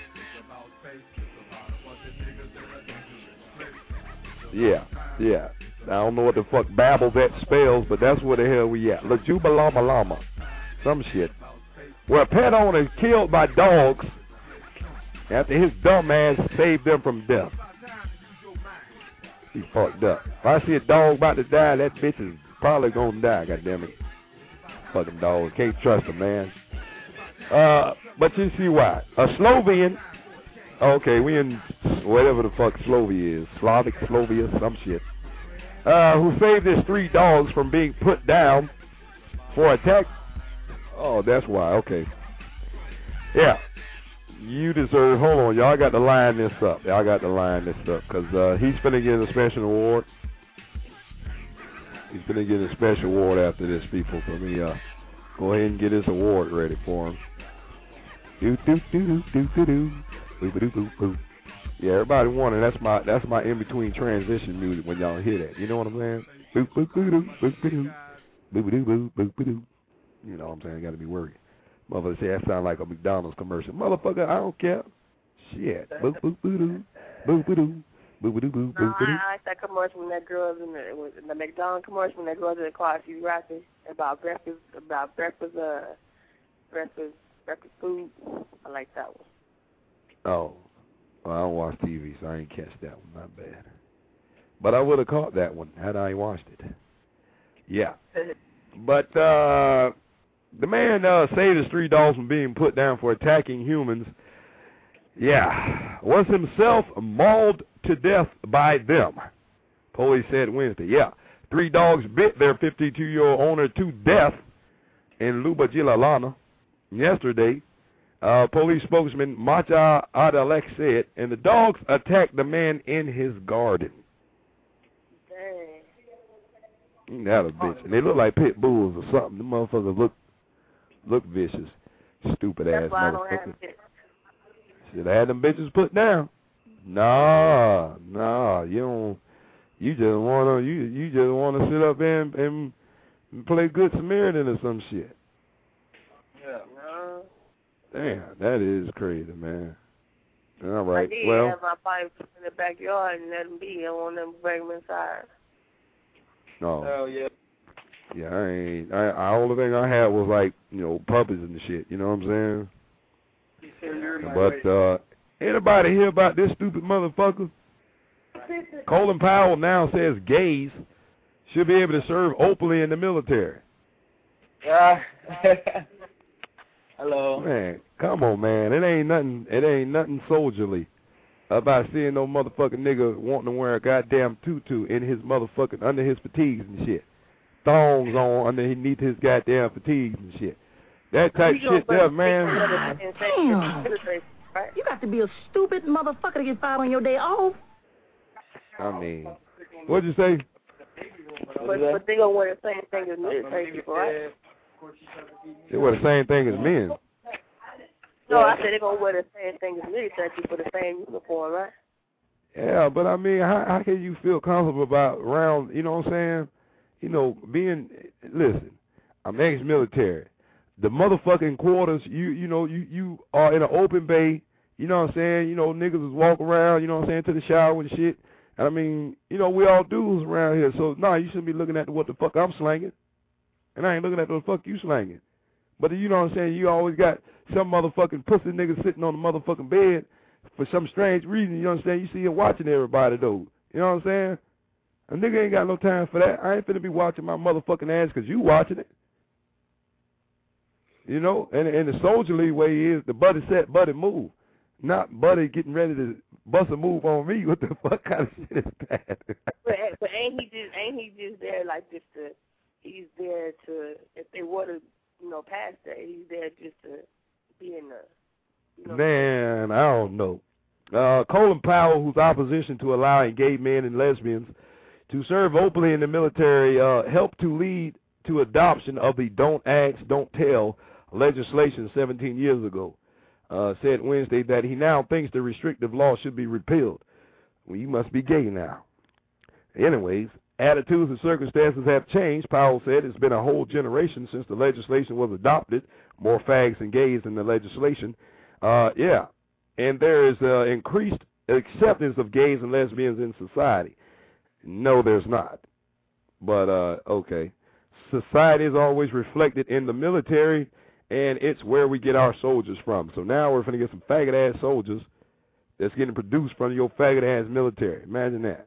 Yeah, yeah. I don't know what the fuck babble that spells, but that's where the hell we at. La Juba Lama Lama. Some shit. Where a pet owner is killed by dogs after his dumb ass saved them from death. He fucked up. If I see a dog about to die, that bitch is probably gonna die, goddammit. Fucking dog. Can't trust him, man. Uh, but you see why. A Slovian, okay, we in whatever the fuck Slovia is. Slavic, Slovia, some shit. Uh, who saved his three dogs from being put down for attack. Oh, that's why. Okay. Yeah. You deserve, hold on, y'all got to line this up. Y'all got to line this up because uh, he's finna get a special award. He's finna get a special award after this, people. So me, uh, go ahead and get his award ready for him. Do do do do do do do do do do. Yeah, everybody wanted. That's my that's my in between transition music when y'all hear that. You know what I'm saying? Boop boop boop doo boop boop doo boop doo boop boop boop doo. You know what I'm saying? Got to be working. Motherfucker say that sound like a McDonald's commercial. Motherfucker, I don't care. Shit. Boop boop boop doo boop boop doo boop doo boop boop doo. I like that commercial when that girl's in the, in the McDonald's commercial when that girl's in the car. She's rapping about breakfast about breakfast uh breakfast breakfast food. I like that one. Oh. Well, I don't watch T V, so I ain't catch that one. Not bad. But I would have caught that one had I watched it. Yeah. But uh, the man uh, saved his three dogs from being put down for attacking humans. Yeah. Was himself mauled to death by them. Police said Wednesday. Yeah. Three dogs bit their fifty-two-year-old owner to death in Lubajilalana yesterday. Uh, police spokesman Macha Adalek said, and the dogs attacked the man in his garden. Dang. That a bitch. And they look like pit bulls or something. The motherfuckers look look vicious. Stupid That's ass why I don't motherfuckers. have it. Should have had them bitches put down. Nah, nah, you don't. You just wanna you you just wanna sit up there and, and play Good Samaritan or some shit. Yeah. No. Damn, that is crazy, man. All right, I did well. have my pipe in the backyard and let them be. I want them to bring them inside. Oh. Hell yeah. Yeah, I ain't. I, I only thing I had was like, you know, puppies and shit. You know what I'm saying? But uh, anybody hear about this stupid motherfucker? Colin Powell now says gays should be able to serve openly in the military. Yeah. Hello. Man, come on, man. It ain't nothing. It ain't nothing soldierly about seeing no motherfucking nigga wanting to wear a goddamn tutu in his motherfucking under his fatigues and shit. Thongs on underneath his goddamn fatigues and shit. That type of shit there, man. Damn. You got to be a stupid motherfucker to get fired on your day off. I mean, what'd you say? But, but they gonna wear the same thing as military people, right? They wear the same thing as men. No, I said they're gonna wear the same thing as military people, the same uniform, right? Yeah, but I mean, how, how can you feel comfortable about around, you know what I'm saying? You know, being, listen, I'm ex-military. The motherfucking quarters, you you know, you, you are in an open bay, you know what I'm saying? You know, niggas is walk around, you know what I'm saying, to the shower and shit. I mean, you know, we all dudes around here, so, nah, you shouldn't be looking at what the fuck I'm slanging. And I ain't looking at what the fuck you slanging. But you know what I'm saying, you always got some motherfucking pussy nigga sitting on the motherfucking bed for some strange reason, you know what I'm saying? You see him watching everybody, though. You know what I'm saying? A nigga ain't got no time for that. I ain't finna be watching my motherfucking ass because you watching it. You know? And, and the soldierly way is the buddy set, buddy move. Not buddy getting ready to bust a move on me. What the fuck kind of shit is that? but, but ain't he just ain't he just there like just to, he's there to, if they were to, you know, pass that, he's there just to be in the, you know. Man, I don't know. Uh, Colin Powell, whose opposition to allowing gay men and lesbians to serve openly in the military uh, helped to lead to adoption of the Don't Ask, Don't Tell legislation seventeen years ago, uh, said Wednesday that he now thinks the restrictive law should be repealed. Well, you must be gay now. Anyways, attitudes and circumstances have changed, Powell said. It's been a whole generation since the legislation was adopted. More fags and gays in the legislation. Uh, yeah, and there is uh, increased acceptance of gays and lesbians in society. No, there's not. But, uh, okay. Society is always reflected in the military, and it's where we get our soldiers from. So now we're going to get some faggot-ass soldiers that's getting produced from your faggot-ass military. Imagine that.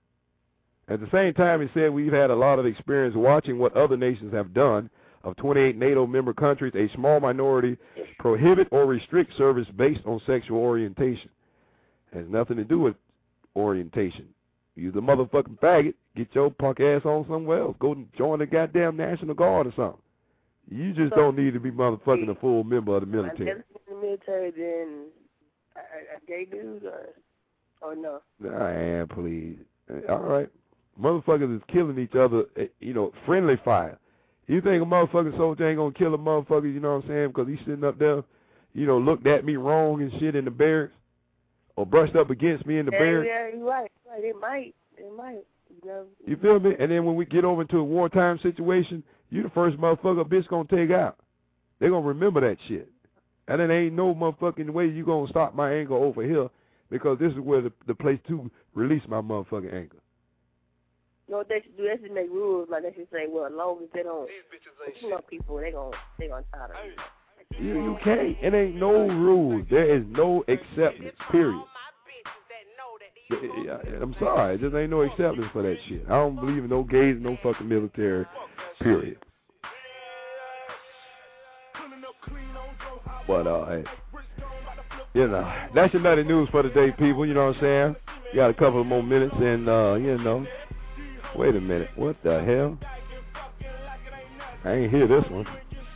At the same time, he said we've had a lot of experience watching what other nations have done. Of twenty-eight NATO member countries, a small minority prohibit or restrict service based on sexual orientation. It has nothing to do with orientation. You the motherfucking faggot, get your punk ass on somewhere else. Go and join the goddamn National Guard or something. You just don't need to be motherfucking a full member of the military. I guess in the military, then a, a gay dude or, or no? Nah, please. All right. Motherfuckers is killing each other, you know, friendly fire. You think a motherfucking soldier ain't gonna kill a motherfucker, you know what I'm saying, because he's sitting up there, you know, looked at me wrong and shit in the barracks, or brushed up against me in the yeah, barracks? Yeah, you're right. right. It might. It might. You know? You feel me? And then when we get over into a wartime situation, you the first motherfucker a bitch gonna take out. They gonna remember that shit. And then ain't no motherfucking way you gonna stop my anger over here, because this is where the, the place to release my motherfucking anger. You know what they should do? They should make rules like they should say, well, as long as they don't, you know, people, they gonna they gonna try to. You, you can't. It ain't no rules. There is no acceptance. Period. I'm sorry. There just ain't no acceptance for that shit. I don't believe in no gays, no fucking military. Period. But uh, hey, you know, that's your nutty news for the day, people. You know what I'm saying? You got a couple of more minutes, and uh, you know. Wait a minute. What the hell? I ain't hear this one.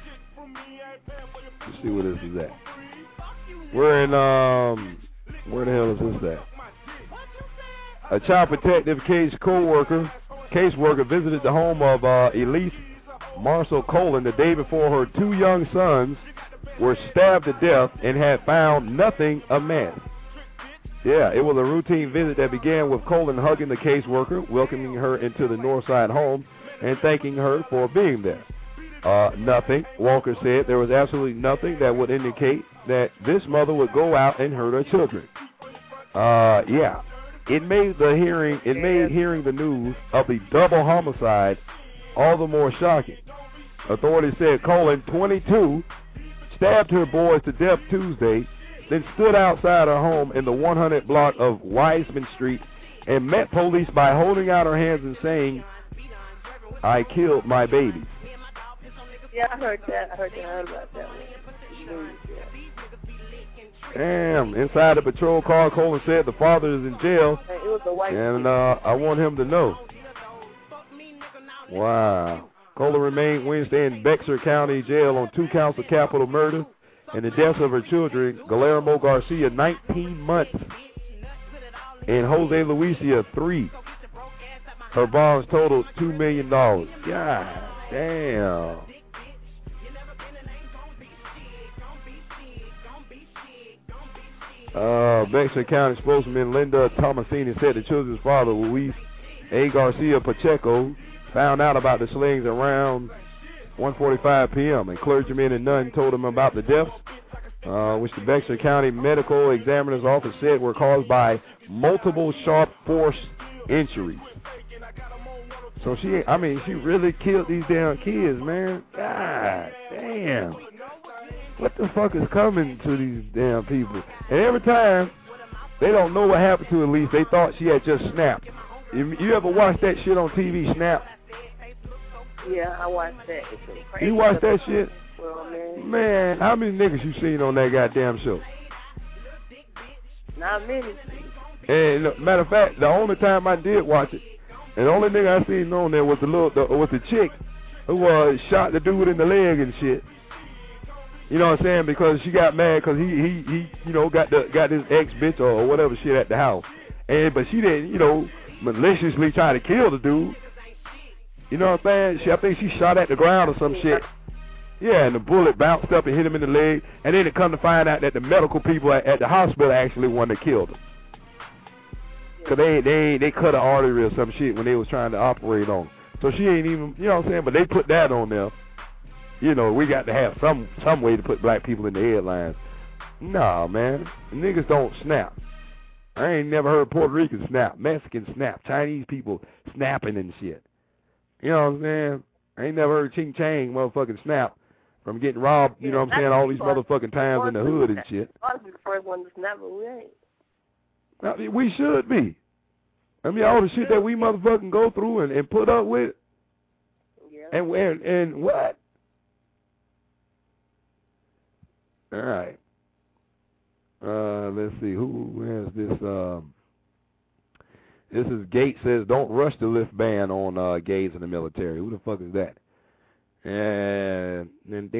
Let's see where this is at. We're in, um, where the hell is this at? A child protective case co-worker, caseworker visited the home of uh, Elise Marcel Colin the day before her two young sons were stabbed to death and had found nothing amiss. Yeah, it was a routine visit that began with Colin hugging the caseworker, welcoming her into the Northside home, and thanking her for being there. Uh, nothing, Walker said. There was absolutely nothing that would indicate that this mother would go out and hurt her children. Uh, yeah, it made the hearing, it made hearing the news of the double homicide all the more shocking. Authorities said Colin, twenty-two, stabbed her boys to death Tuesday, then stood outside her home in the one hundred block of Wiseman Street and met police by holding out her hands and saying, "I killed my baby." Yeah, I heard that. I heard that. I heard about that one. Yeah. Damn. Inside the patrol car, Colin said the father is in jail, And it was a white and uh, I want him to know. Wow. Colin remained Wednesday in Bexar County Jail on two counts of capital murder and the deaths of her children, Guillermo Garcia, nineteen months, and Jose Luisia, three. Her bonds totaled two million dollars. God damn. Uh, Bexar County spokesman Linda Tomasini said the children's father, Luis A. Garcia Pacheco, found out about the slings around one forty-five p.m. and clergymen and nun told him about the deaths, uh, which the Bexar County Medical Examiner's Office said were caused by multiple sharp force injuries. So she, I mean, she really killed these damn kids, man. God damn. What the fuck is coming to these damn people? And every time, they don't know what happened to Elise. They thought she had just snapped. You, you ever watch that shit on T V, Snap? Yeah, I watched that. It's crazy. You watch that shit? Well, man. Man, how many niggas you seen on that goddamn show? Not many. And matter of fact, the only time I did watch it, and the only nigga I seen on there was the little, the, was the chick who uh, shot the dude in the leg and shit. You know what I'm saying? Because she got mad because he, he, he, you know, got the got his ex bitch or, or whatever shit at the house, and but she didn't, you know, maliciously try to kill the dude. You know what I'm saying? She, I think she shot at the ground or some shit. Yeah, and the bullet bounced up and hit him in the leg, and then it come to find out that the medical people at, at the hospital actually one that killed him. Cause they they they cut an artery or some shit when they was trying to operate on him. So she ain't even, you know what I'm saying? But they put that on there. You know, we got to have some some way to put black people in the headlines. Nah, man, niggas don't snap. I ain't never heard Puerto Rican snap, Mexican snap, Chinese people snapping and shit. You know what I'm saying? I ain't never heard Ching Chang motherfucking snap from getting robbed, you know what I'm saying, all these motherfucking times in the hood and shit. I'll be the first one to snap, but we ain't. I mean, we should be. I mean, all the shit that we motherfucking go through and, and put up with. Yeah. And, and, and what? All right. Uh, let's see. Who has this? Um, this is Gates says, don't rush the lift ban on uh, gays in the military. Who the fuck is that? And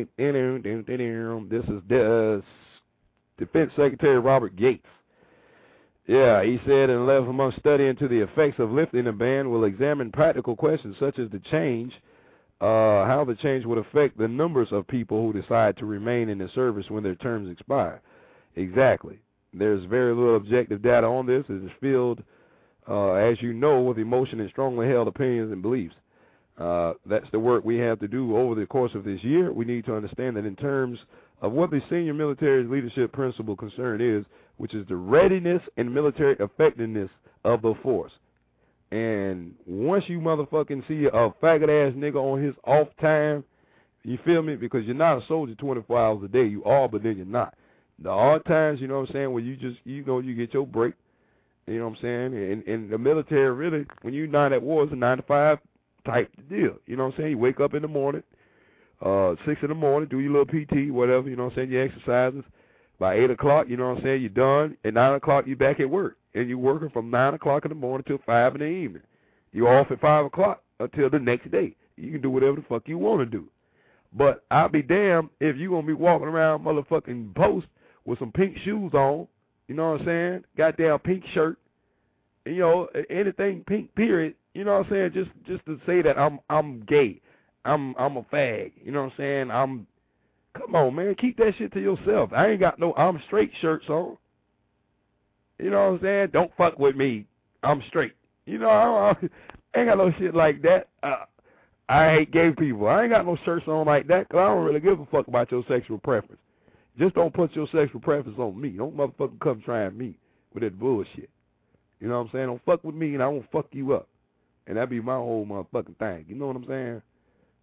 this is the, uh, Defense Secretary Robert Gates. Yeah, he said in an eleven-month study into the effects of lifting the ban will examine practical questions such as the change, uh, how the change would affect the numbers of people who decide to remain in the service when their terms expire. Exactly. There's very little objective data on this. It is filled, uh, as you know, with emotion and strongly held opinions and beliefs. Uh, that's the work we have to do over the course of this year. We need to understand that in terms of what the senior military leadership principle concern is, which is the readiness and military effectiveness of the force. And once you motherfucking see a faggot-ass nigga on his off time, you feel me? Because you're not a soldier twenty-four hours a day. You are, but then you're not. The odd times, you know what I'm saying, where you just, you know, you get your break. You know what I'm saying? And, and the military really, when you're not at war, it's a nine to five type deal. You know what I'm saying? You wake up in the morning, uh, six in the morning, do your little P T, whatever, you know what I'm saying, your exercises. By eight o'clock, you know what I'm saying, you're done. At nine o'clock, you're back at work. And you're working from nine o'clock in the morning till five in the evening. You're off at five o'clock until the next day. You can do whatever the fuck you want to do. But I'll be damned if you're going to be walking around motherfucking post with some pink shoes on, you know what I'm saying, goddamn pink shirt, and, you know, anything pink, period, you know what I'm saying, just just to say that I'm I'm gay, I'm I'm a fag, you know what I'm saying, I'm, come on, man, keep that shit to yourself. I ain't got no I'm straight shirts on, you know what I'm saying, don't fuck with me, I'm straight, you know, I, I ain't got no shit like that. uh, I hate gay people, I ain't got no shirts on like that, because I don't really give a fuck about your sexual preference. Just don't put your sexual preference on me. Don't motherfucking come trying me with that bullshit. You know what I'm saying? Don't fuck with me and I won't fuck you up. And that be my whole motherfucking thing. You know what I'm saying?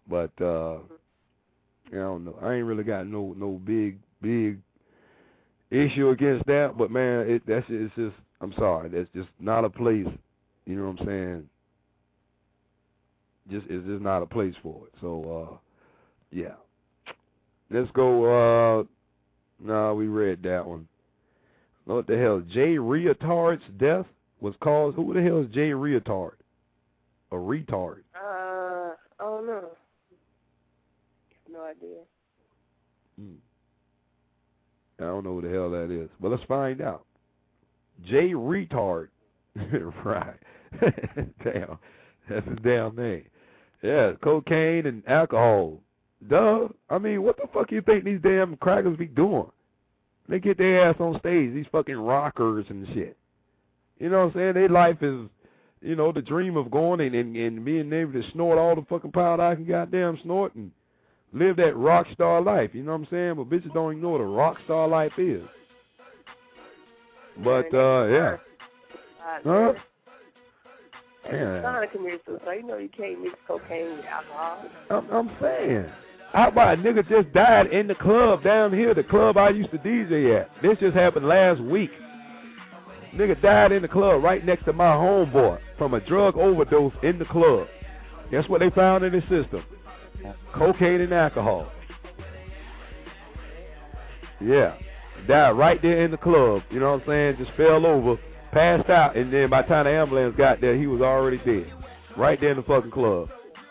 But uh, I don't know. I ain't really got no no big big issue against that. But man, it that's it's just I'm sorry. That's just not a place. You know what I'm saying? Just it's just not a place for it. So uh, yeah. Let's go. Uh, no, nah, we read that one. What the hell? Jay Reatard's death was caused. Who the hell is Jay Reatard? A retard? Uh, I don't know. No idea. Hmm. I don't know who the hell that is, but let's find out. Jay Retard. Right. Damn. That's his damn name. Yeah, cocaine and alcohol. Duh. I mean, what the fuck you think these damn crackers be doing? They get their ass on stage, these fucking rockers and shit. You know what I'm saying? Their life is, you know, the dream of going and, and, and being able to snort all the fucking powder I can goddamn snort and live that rock star life. You know what I'm saying? But bitches don't even know what a rock star life is. But, uh, yeah. Huh? Yeah. Sonic community, so you know you can't mix cocaine with alcohol. I'm, I'm saying. How about a nigga just died in the club down here, the club I used to D J at. This just happened last week. Nigga died in the club right next to my homeboy from a drug overdose in the club. Guess what they found in his system? Cocaine and alcohol. Yeah. Died right there in the club. You know what I'm saying? Just fell over, passed out, and then by the time the ambulance got there, he was already dead. Right there in the fucking club.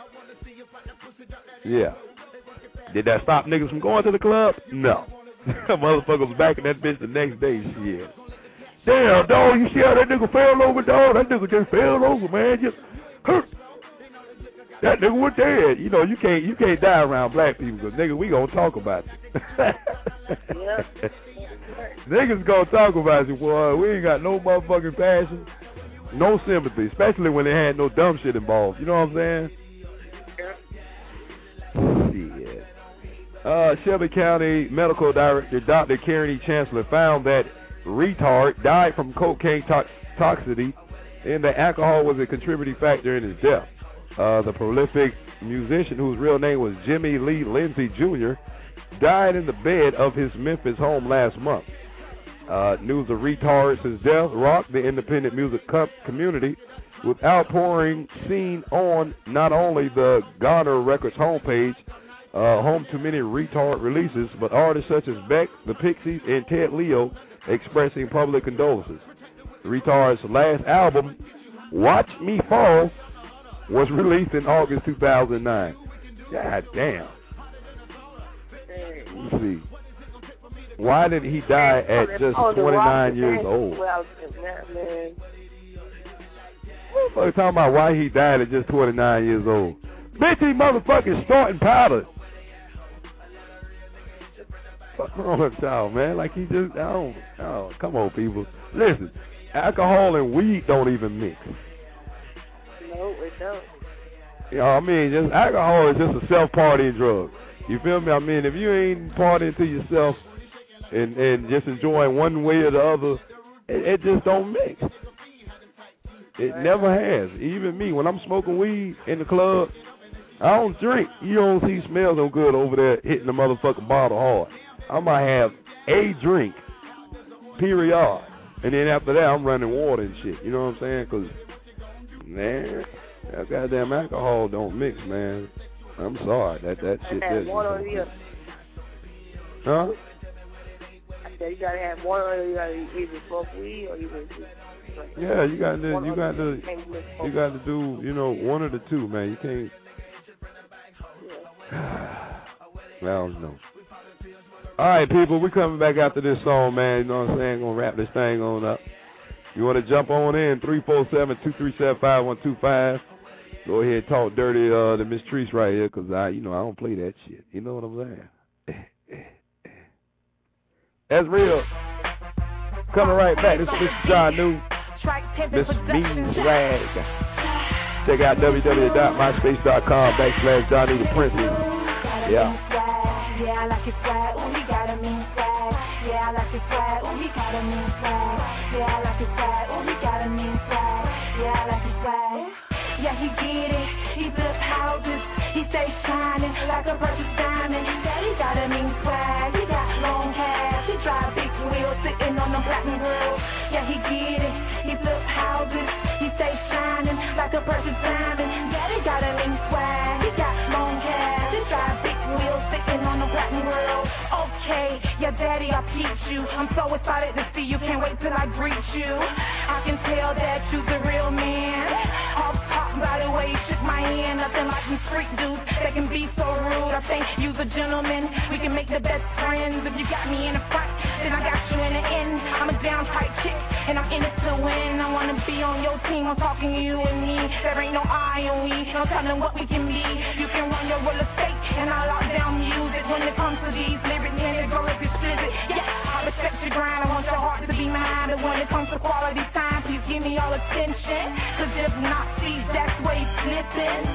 Yeah. Did that stop niggas from going to the club? No. Motherfucker was back in that bitch the next day. Shit. Damn, dog, you see how that nigga fell over, dog? That nigga just fell over, man. Just hurt. That nigga was dead. You know, you can't you can't die around black people because, nigga, we gonna talk about you. Yeah. Niggas gonna talk about you, boy. We ain't got no motherfucking passion, no sympathy, especially when they had no dumb shit involved. You know what I'm saying? Shit. Uh, Shelby County Medical Director Doctor Karen E. Chancellor found that retard died from cocaine tox toxicity and that alcohol was a contributing factor in his death. Uh, the prolific musician, whose real name was Jimmy Lee Lindsay Junior, died in the bed of his Memphis home last month. Uh, news of retards' death rocked the independent music community, with outpouring seen on not only the Garner Records homepage, uh, home to many retard releases, but artists such as Beck, the Pixies, and Ted Leo expressing public condolences. Retard's last album, Watch Me Fall, was released in August two thousand nine. God damn. Let's see. Why did he die at just twenty-nine years old? Motherfucker talking about why he died at just twenty-nine years old. Bitch, he motherfucking snorting powder. What's wrong with y'all, man? Like he just, I don't, oh, come on, people. Listen, alcohol and weed don't even mix. No, it don't. You know, I mean, just alcohol is just a self-partying drug. You feel me? I mean, if you ain't partying to yourself and and just enjoying one way or the other, it, it just don't mix. It never has. Even me, when I'm smoking weed in the club, I don't drink. You don't see smells no good over there hitting the motherfucking bottle hard. I might have a drink, period. And then after that, I'm running water and shit. You know what I'm saying? Because, man, that goddamn alcohol don't mix, man. I'm sorry. That that shit doesn't. One or the other. Huh? I said you gotta have one or the other. Either smoke weed or either. Yeah, you got to, you got to, you got to do, you know, one of the two, man. You can't. I don't know. All right, people, we coming back after this song, man. You know what I'm saying? Gonna wrap this thing on up. You want to jump on in? three four seven, two three seven, five one two five. Go ahead and talk dirty uh, to Miss Treese right here, because I, you know, I don't play that shit. You know what I'm saying? That's real. Coming right back. This is Mister John New. Miss Mean Swag. Check out www.myspace.com backslash John New the Princess. Yeah. Yeah, I like it swag. Ooh, he got a mean swag. Yeah, I like it swag. Ooh, he got a mean swag. Yeah, I like it swag. Ooh, he got a mean swag. Yeah, I like it swag. Yeah, he get it. He flip houses. He stay shining like a precious diamond. Yeah, he got a mean swag. He got long hair. He drive big wheels sitting on the platinum grill. Yeah, he get it. He flip houses. He stay shining like a precious diamond. Yeah, he got a mean swag. He got long hair. He drive big wheels sitting on the platinum grill. Okay, yeah, daddy, I peeped you. I'm so excited to see you. Can't wait till I greet you. I can tell that you's a real man. Off top, by the way, you shook my hand. Nothing like some street dudes that can be so rude. I think you's a gentleman. We can make the best friends. If you got me in the front, then I got you in the end. I'm a down tight chick, and I'm in it to win. I wanna be on your team. I'm talking to you and me. There ain't no I on we. No telling what we can be. You can run your real estate, and I lock down music. When it comes to these lyrics, man, it goes explicit. Yeah, I respect your grind. I want your heart to be mine. But when it comes to quality time, please give me all attention. Cause if not, see, that's where he's slipping.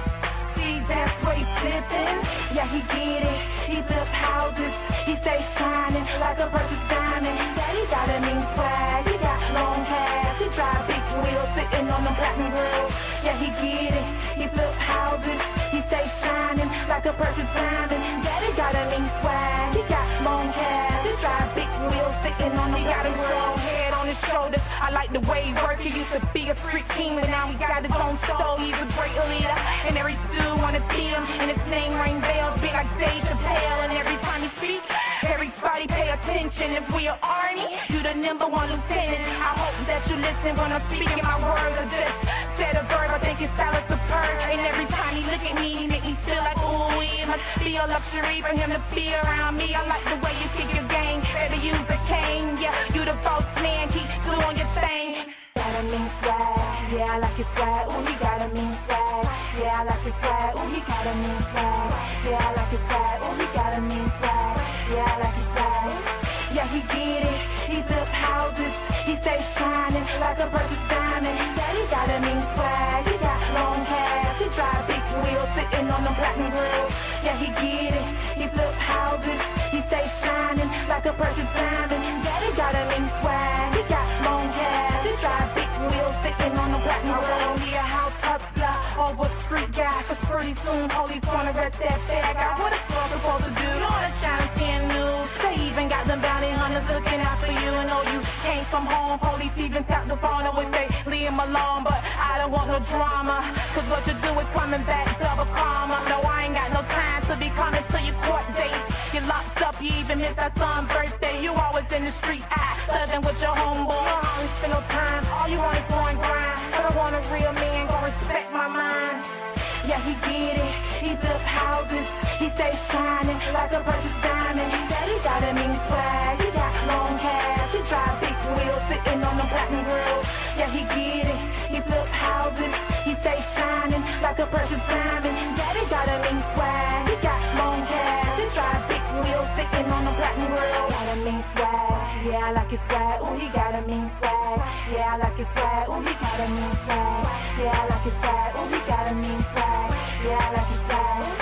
See, that's where he's slipping. Yeah, he get it. He flip houses. He stay shining like a precious diamond. Yeah, he got a mean swag. He got long hair. He drive big wheels sitting on the platinum grill. Yeah, he get it. He flip houses. He stay shining like a precious diamond. Yeah, he got a mean swag. He got long hair. He drive big wheels sitting on the platinum grill. Head on his shoulders. I like the way he work. He used to be a street king, but now he got his own soul. He's a great leader, and every stew wanna see him. And his name ring bells, big like Dave Chappelle. And every time he speaks, everybody pay attention. If we are Arnie, you the number one lieutenant. I hope that you listen when I'm speaking my words. I just said a verb, I think his style is superb. And every time he look at me, he make me feel like, ooh, it must be a luxury for him to be around me. I like the way you kick your game, baby, use a cane. Yeah, you the boss man, keep doing your thing. Got a mean swag, yeah, I like his swag. Ooh, he got a mean swag, yeah, I like his swag. Ooh, he got a mean swag, yeah, I like his swag. Ooh, he got a mean swag, yeah, I like his swag. Yeah, he get it, he flip houses, he stay shining like a precious diamond. Yeah, he got a mean swag, he got long hair, he drive big wheels sitting on the platinum grill. Yeah, he get it, he flip houses, he stay shining like a precious diamond. Yeah, he got a mean swag, he got long hair, he drive big wheels sitting on the platinum grill. He a house hustler, over street guy, cause pretty soon police wanna arrest that bad guy. What a girl supposed to do? You wanna shine ten news? They even got them bounty hunters looking out for you. And know you came from home, police even tapped the phone and would say, leave him alone. But I don't want no drama, cause what you do is coming back double karma. No, I ain't got no time to be coming to your court date. You locked up, you even missed that son's birthday. You always in the street, I living with your homeboy. You don't always spend no time, all you want is going grind. But I want a real man, gon' respect my mind. Yeah, he get it, he flip houses, he stay shining like a precious diamond. Yeah, he got a mean swag, he got long hair, he drive big wheels sitting on the platinum grill. Yeah, he get it, he flip houses, he stay shining like a precious diamond. Yeah, he got a mean swag, he got long hair, he drive big wheels sitting on the platinum grill. Got a mean swag, yeah, I like his swag. Ooh, he got a mean swag, yeah, I like his swag. Ooh, he got a mean swag, yeah, I like his swag. Ooh, he got a mean swag, yeah, I like his swag.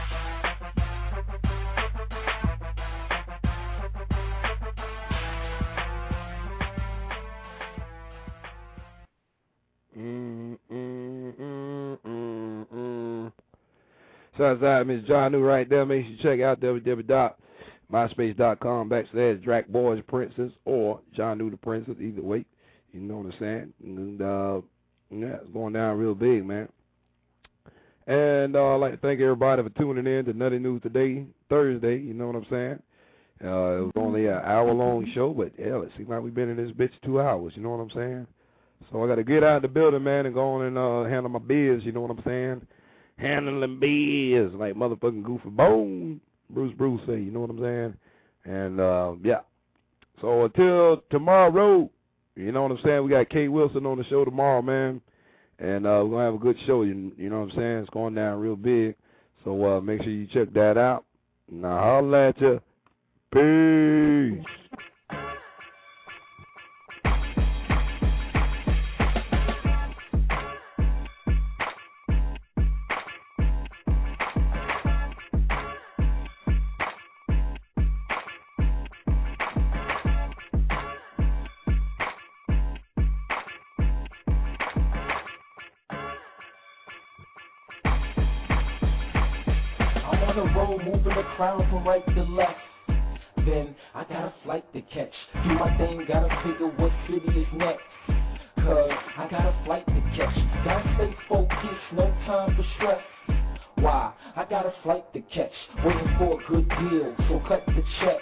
Mm, mm, mm, mm, mm. Shouts out to Miss John New right there. Make sure you check out w w w dot myspace dot com backslash Drac Boys Princess or John New the Princess. Either way, you know what I'm saying. And uh, yeah, it's going down real big, man. And uh, I'd like to thank everybody for tuning in to Nutty News Today, Thursday. You know what I'm saying. Uh, it was only an hour long show, but hell, it seems like we've been in this bitch two hours. You know what I'm saying. So I got to get out of the building, man, and go on and uh, handle my biz, you know what I'm saying? Handling biz like motherfucking Goofy Bone, Bruce Bruce say, you know what I'm saying? And, uh, yeah. So until tomorrow, you know what I'm saying? We got Kate Wilson on the show tomorrow, man. And uh, we're going to have a good show, you, you know what I'm saying? It's going down real big. So uh, make sure you check that out. Now, holla at ya. Peace. on the road, moving the crowd from right to left. Then I got a flight to catch. Do my thing, gotta figure what city is next. Cause I got a flight to catch. Gotta stay focused, no time for stress. Why? I got a flight to catch. Waiting for a good deal, so cut the check.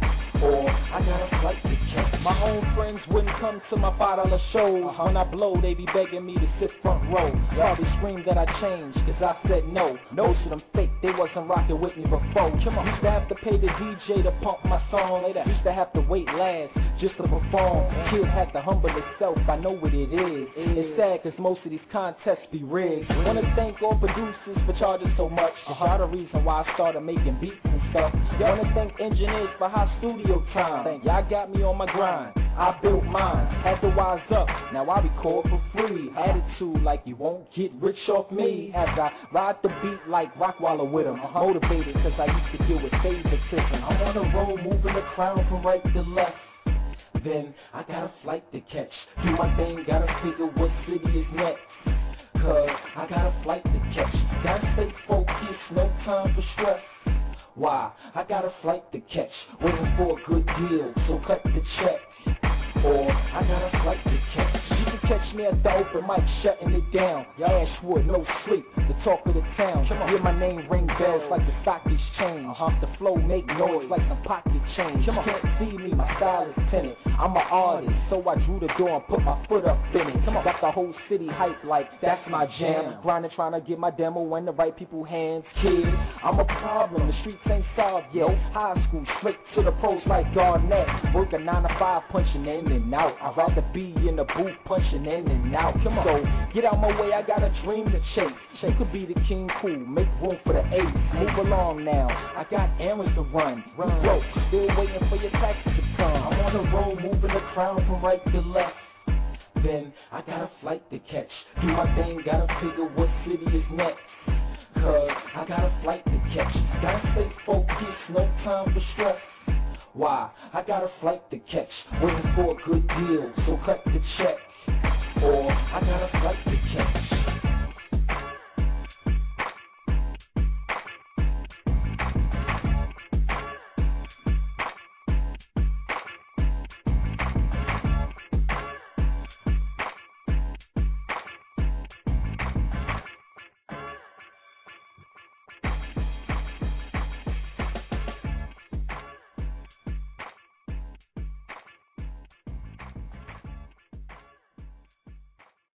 Or I got a flight to catch. My own friends wouldn't come to my five dollar shows. Uh-huh. When I blow, they be begging me to sit front row. Probably screamed that I changed, cause I said no. Most of them fake, they wasn't rocking with me before. Come on. Used to have to pay the D J to pump my song. Used to have to wait last just to perform. Kid had to humble himself, I know what it is. It's sad cause most of these contests be rigged. Wanna thank all producers for charging so much. Uh-huh. Y'all the reason why I started making beats and stuff. Wanna thank engineers for high studio time. Y'all got me on my grind. I built mine. Had to wise up. Now I record for free. Attitude like you won't get rich off me. As I ride the beat like Rockwaller with him. Uh-huh. Motivated cause I used to deal with favoritism. I'm on the road moving the crowd from right to left. Then I got a flight to catch. Do my thing, gotta figure what city is next. Cause I got a flight to catch. Gotta stay focused, no time for stress. Why? I got a flight to catch. Waiting for a good deal, so cut the check. Or I got a flight to catch. You can catch me at the open mic shutting it down. Ashwood, no sleep, the talk of the town. Hear my name ring bells like the stock exchange. Uh-huh. The flow make noise like some pocket change. You can't see me, my style is tinted. I'm an artist, so I drew the door and put my foot up in it. Come on. Got the whole city hype like that's my jam. Grinding trying to get my demo in the right people's hands. Kid, I'm a problem, the streets ain't solved yet. High school, straight to the pros like Garnett. Work a nine to five punching in and out. I'd rather be in the booth punching in and out. Come on, so get out my way, I got a dream to chase. You could be the king cool, make room for the ace. Move along now, I got errands to run. Run broke, still waiting for your taxes to come. I'm on the road moving the crowd from right to left. Then I got a flight to catch. Do my thing, gotta figure what city is next. Cause I got a flight to catch. Gotta stay focused, no time for stress. Why? I got a flight to catch. Waiting for a good deal, so cut the check. Or I got a flight to catch.